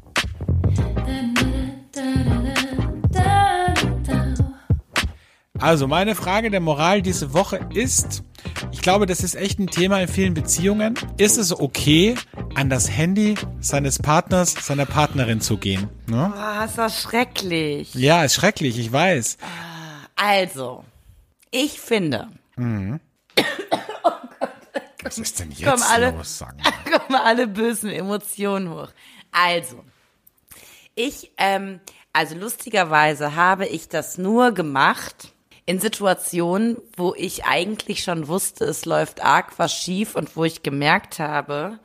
Also, meine Frage der Moral diese Woche ist, ich glaube, das ist echt ein Thema in vielen Beziehungen. Ist es okay, an das Handy seines Partners, seiner Partnerin zu gehen? Ne? Oh, ist das schrecklich. Ja, ist schrecklich, ich weiß. Also, ich finde, Was ist denn jetzt kommen alle, los? Sagen wir. kommen alle bösen Emotionen hoch. Also, ich, ähm, also lustigerweise habe ich das nur gemacht in Situationen, wo ich eigentlich schon wusste, es läuft arg was schief und wo ich gemerkt habe,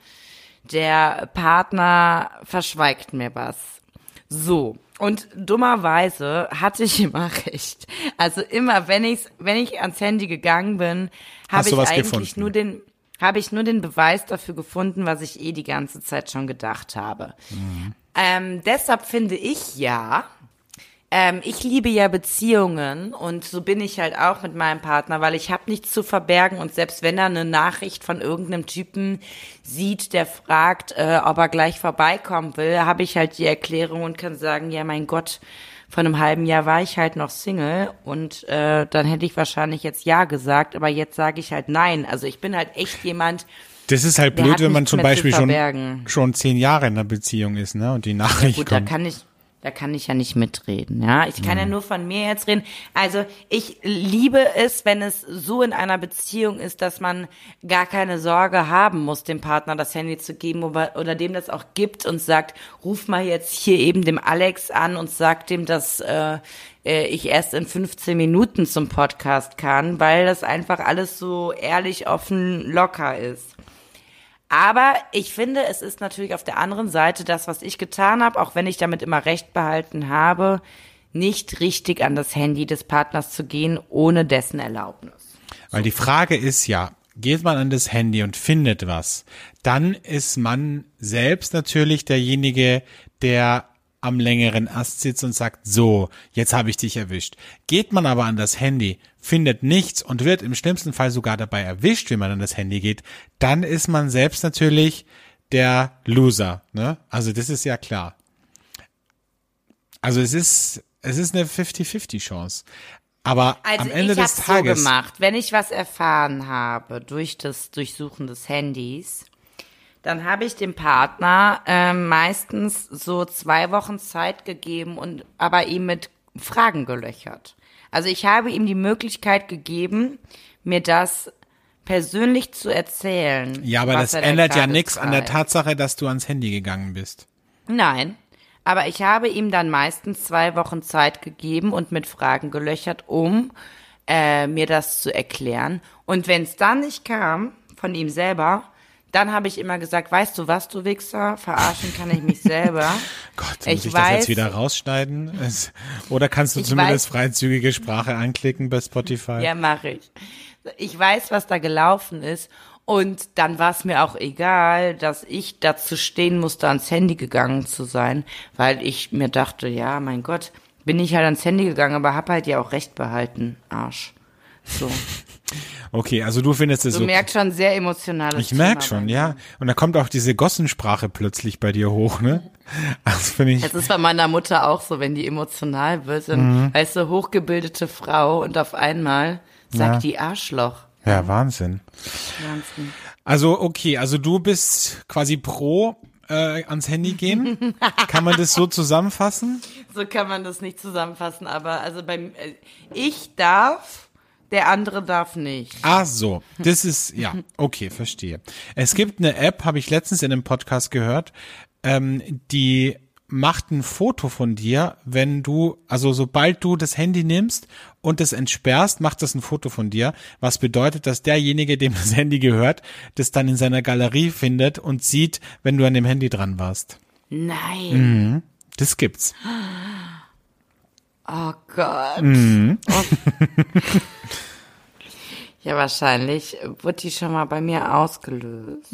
der Partner verschweigt mir was. So. Und dummerweise hatte ich immer recht. Also immer, wenn ich, wenn ich ans Handy gegangen bin, habe Hast du ich was eigentlich gefunden? nur den, habe ich nur den Beweis dafür gefunden, was ich eh die ganze Zeit schon gedacht habe. Mhm. Ähm, deshalb finde ich ja, ähm, ich liebe ja Beziehungen und so bin ich halt auch mit meinem Partner, weil ich habe nichts zu verbergen und selbst wenn er eine Nachricht von irgendeinem Typen sieht, der fragt, äh, ob er gleich vorbeikommen will, habe ich halt die Erklärung und kann sagen, ja mein Gott, vor einem halben Jahr war ich halt noch Single und äh, dann hätte ich wahrscheinlich jetzt ja gesagt, aber jetzt sage ich halt nein. Also ich bin halt echt jemand, Das ist halt der blöd, hat wenn man nichts zum mehr zu Beispiel schon, verbergen. schon zehn Jahre in einer Beziehung ist, ne? Und die Nachricht Gut, da kommt. kann ich, da kann ich ja nicht mitreden, ja. Ich kann ja nur von mir jetzt reden. Also ich liebe es, wenn es so in einer Beziehung ist, dass man gar keine Sorge haben muss, dem Partner das Handy zu geben oder, oder dem das auch gibt und sagt, ruf mal jetzt hier eben dem Alex an und sag dem, dass äh, äh, ich erst in fünfzehn Minuten zum Podcast kann, weil das einfach alles so ehrlich, offen, locker ist. Aber ich finde, es ist natürlich auf der anderen Seite das, was ich getan habe, auch wenn ich damit immer recht behalten habe, nicht richtig an das Handy des Partners zu gehen, ohne dessen Erlaubnis. Weil die Frage ist ja, geht man an das Handy und findet was, dann ist man selbst natürlich derjenige, der am längeren Ast sitzt und sagt, so, jetzt habe ich dich erwischt. Geht man aber an das Handy, findet nichts und wird im schlimmsten Fall sogar dabei erwischt, wenn man an das Handy geht, dann ist man selbst natürlich der Loser, ne? Also das ist ja klar. Also es ist, es ist eine fifty-fifty Chance. Aber Also am Ende ich des habe Tages. so gemacht, wenn ich was erfahren habe durch das Durchsuchen des Handys, dann habe ich dem Partner äh, meistens so zwei Wochen Zeit gegeben und aber ihm mit Fragen gelöchert. Also ich habe ihm die Möglichkeit gegeben, mir das persönlich zu erzählen. Ja, aber was das er da ändert ja gerade nichts an der treibt. Tatsache, dass du ans Handy gegangen bist. Nein, aber ich habe ihm dann meistens zwei Wochen Zeit gegeben und mit Fragen gelöchert, um äh, mir das zu erklären. Und wenn es dann nicht kam, von ihm selber, dann habe ich immer gesagt, weißt du was, du Wichser, verarschen kann ich mich selber. Gott, muss Ich ich, das weiß- jetzt wieder rausschneiden? Es, oder kannst du Ich zumindest weiß- freizügige Sprache anklicken bei Spotify? Ja, mache ich. Ich weiß, was da gelaufen ist. Und dann war es mir auch egal, dass ich dazu stehen musste, ans Handy gegangen zu sein, weil ich mir dachte, ja, mein Gott, bin ich halt ans Handy gegangen, aber hab halt ja auch Recht behalten, Arsch. So. Okay, also du findest es Du so. merkst schon sehr emotionales Ich merk Thema schon, bei ja. Und da kommt auch diese Gossensprache plötzlich bei dir hoch, ne? Also finde ich. Es ist bei meiner Mutter auch so, wenn die emotional wird, dann, Mhm. weißt du, hochgebildete Frau und auf einmal sagt Ja. die Arschloch. Ja, Wahnsinn. Wahnsinn. Also, okay, also du bist quasi pro äh, ans Handy gehen. Kann man das so zusammenfassen? So kann man das nicht zusammenfassen, aber also beim äh, ich darf, der andere darf nicht. Ach so, das ist, ja, okay, verstehe. Es gibt eine App, habe ich letztens in einem Podcast gehört, ähm, die macht ein Foto von dir, wenn du, also sobald du das Handy nimmst und es entsperrst, macht das ein Foto von dir, was bedeutet, dass derjenige, dem das Handy gehört, das dann in seiner Galerie findet und sieht, wenn du an dem Handy dran warst. Nein. Das gibt's. Oh Gott. Mhm. Oh. Ja, wahrscheinlich wurde die schon mal bei mir ausgelöst.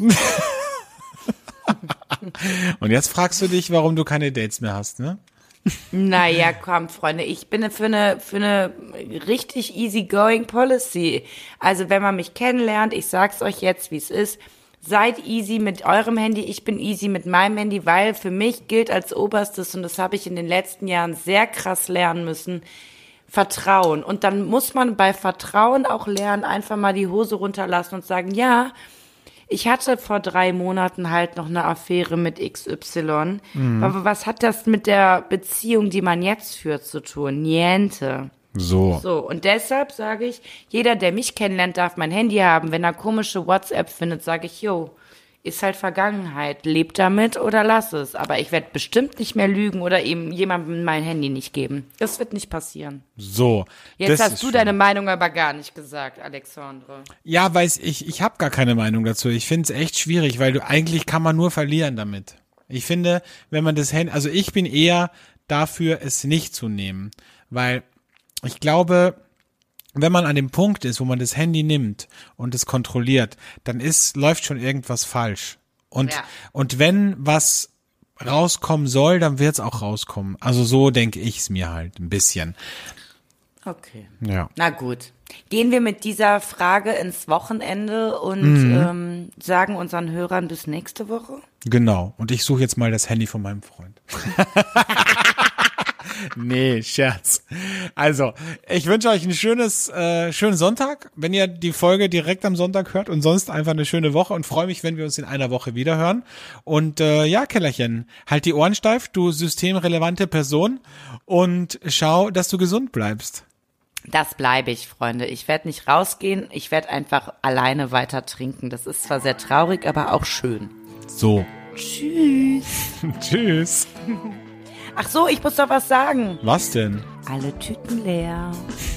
Und jetzt fragst du dich, warum du keine Dates mehr hast, ne? Naja, komm, Freunde, ich bin für eine, für eine richtig easygoing Policy. Also, wenn man mich kennenlernt, ich sag's euch jetzt, wie es ist, seid easy mit eurem Handy, ich bin easy mit meinem Handy, weil für mich gilt als Oberstes, und das habe ich in den letzten Jahren sehr krass lernen müssen, Vertrauen. Und dann muss man bei Vertrauen auch lernen, einfach mal die Hose runterlassen und sagen, ja, ich hatte vor drei Monaten halt noch eine Affäre mit X Y. Mhm. Aber was hat das mit der Beziehung, die man jetzt führt, zu tun? Niente. So. So, und deshalb sage ich, jeder, der mich kennenlernt, darf mein Handy haben. Wenn er komische WhatsApp findet, sage ich, jo, ist halt Vergangenheit. Leb damit oder lass es. Aber ich werde bestimmt nicht mehr lügen oder eben jemandem mein Handy nicht geben. Das wird nicht passieren. So. Jetzt das hast ist du schön. deine Meinung aber gar nicht gesagt, Alexandre. Ja, weiß ich, ich habe gar keine Meinung dazu. Ich finde es echt schwierig, weil du eigentlich kann man nur verlieren damit. Ich finde, wenn man das Handy, also ich bin eher dafür, es nicht zu nehmen, weil ich glaube, wenn man an dem Punkt ist, wo man das Handy nimmt und es kontrolliert, dann ist, läuft schon irgendwas falsch. Und, Ja. und wenn was rauskommen soll, dann wird es auch rauskommen. Also so denke ich es mir halt ein bisschen. Okay. Ja. Na gut. Gehen wir mit dieser Frage ins Wochenende und Mhm. ähm, sagen unseren Hörern bis nächste Woche? Genau. Und ich suche jetzt mal das Handy von meinem Freund. Nee, Scherz. Also, ich wünsche euch ein schönes, äh, schönen Sonntag, wenn ihr die Folge direkt am Sonntag hört und sonst einfach eine schöne Woche und freue mich, wenn wir uns in einer Woche wieder hören. Und äh, ja, Kellerchen, halt die Ohren steif, du systemrelevante Person, und schau, dass du gesund bleibst. Das bleibe ich, Freunde. Ich werde nicht rausgehen, ich werde einfach alleine weiter trinken. Das ist zwar sehr traurig, aber auch schön. So. Tschüss. Tschüss. Ach so, ich muss doch was sagen. Was denn? Alle Tüten leer.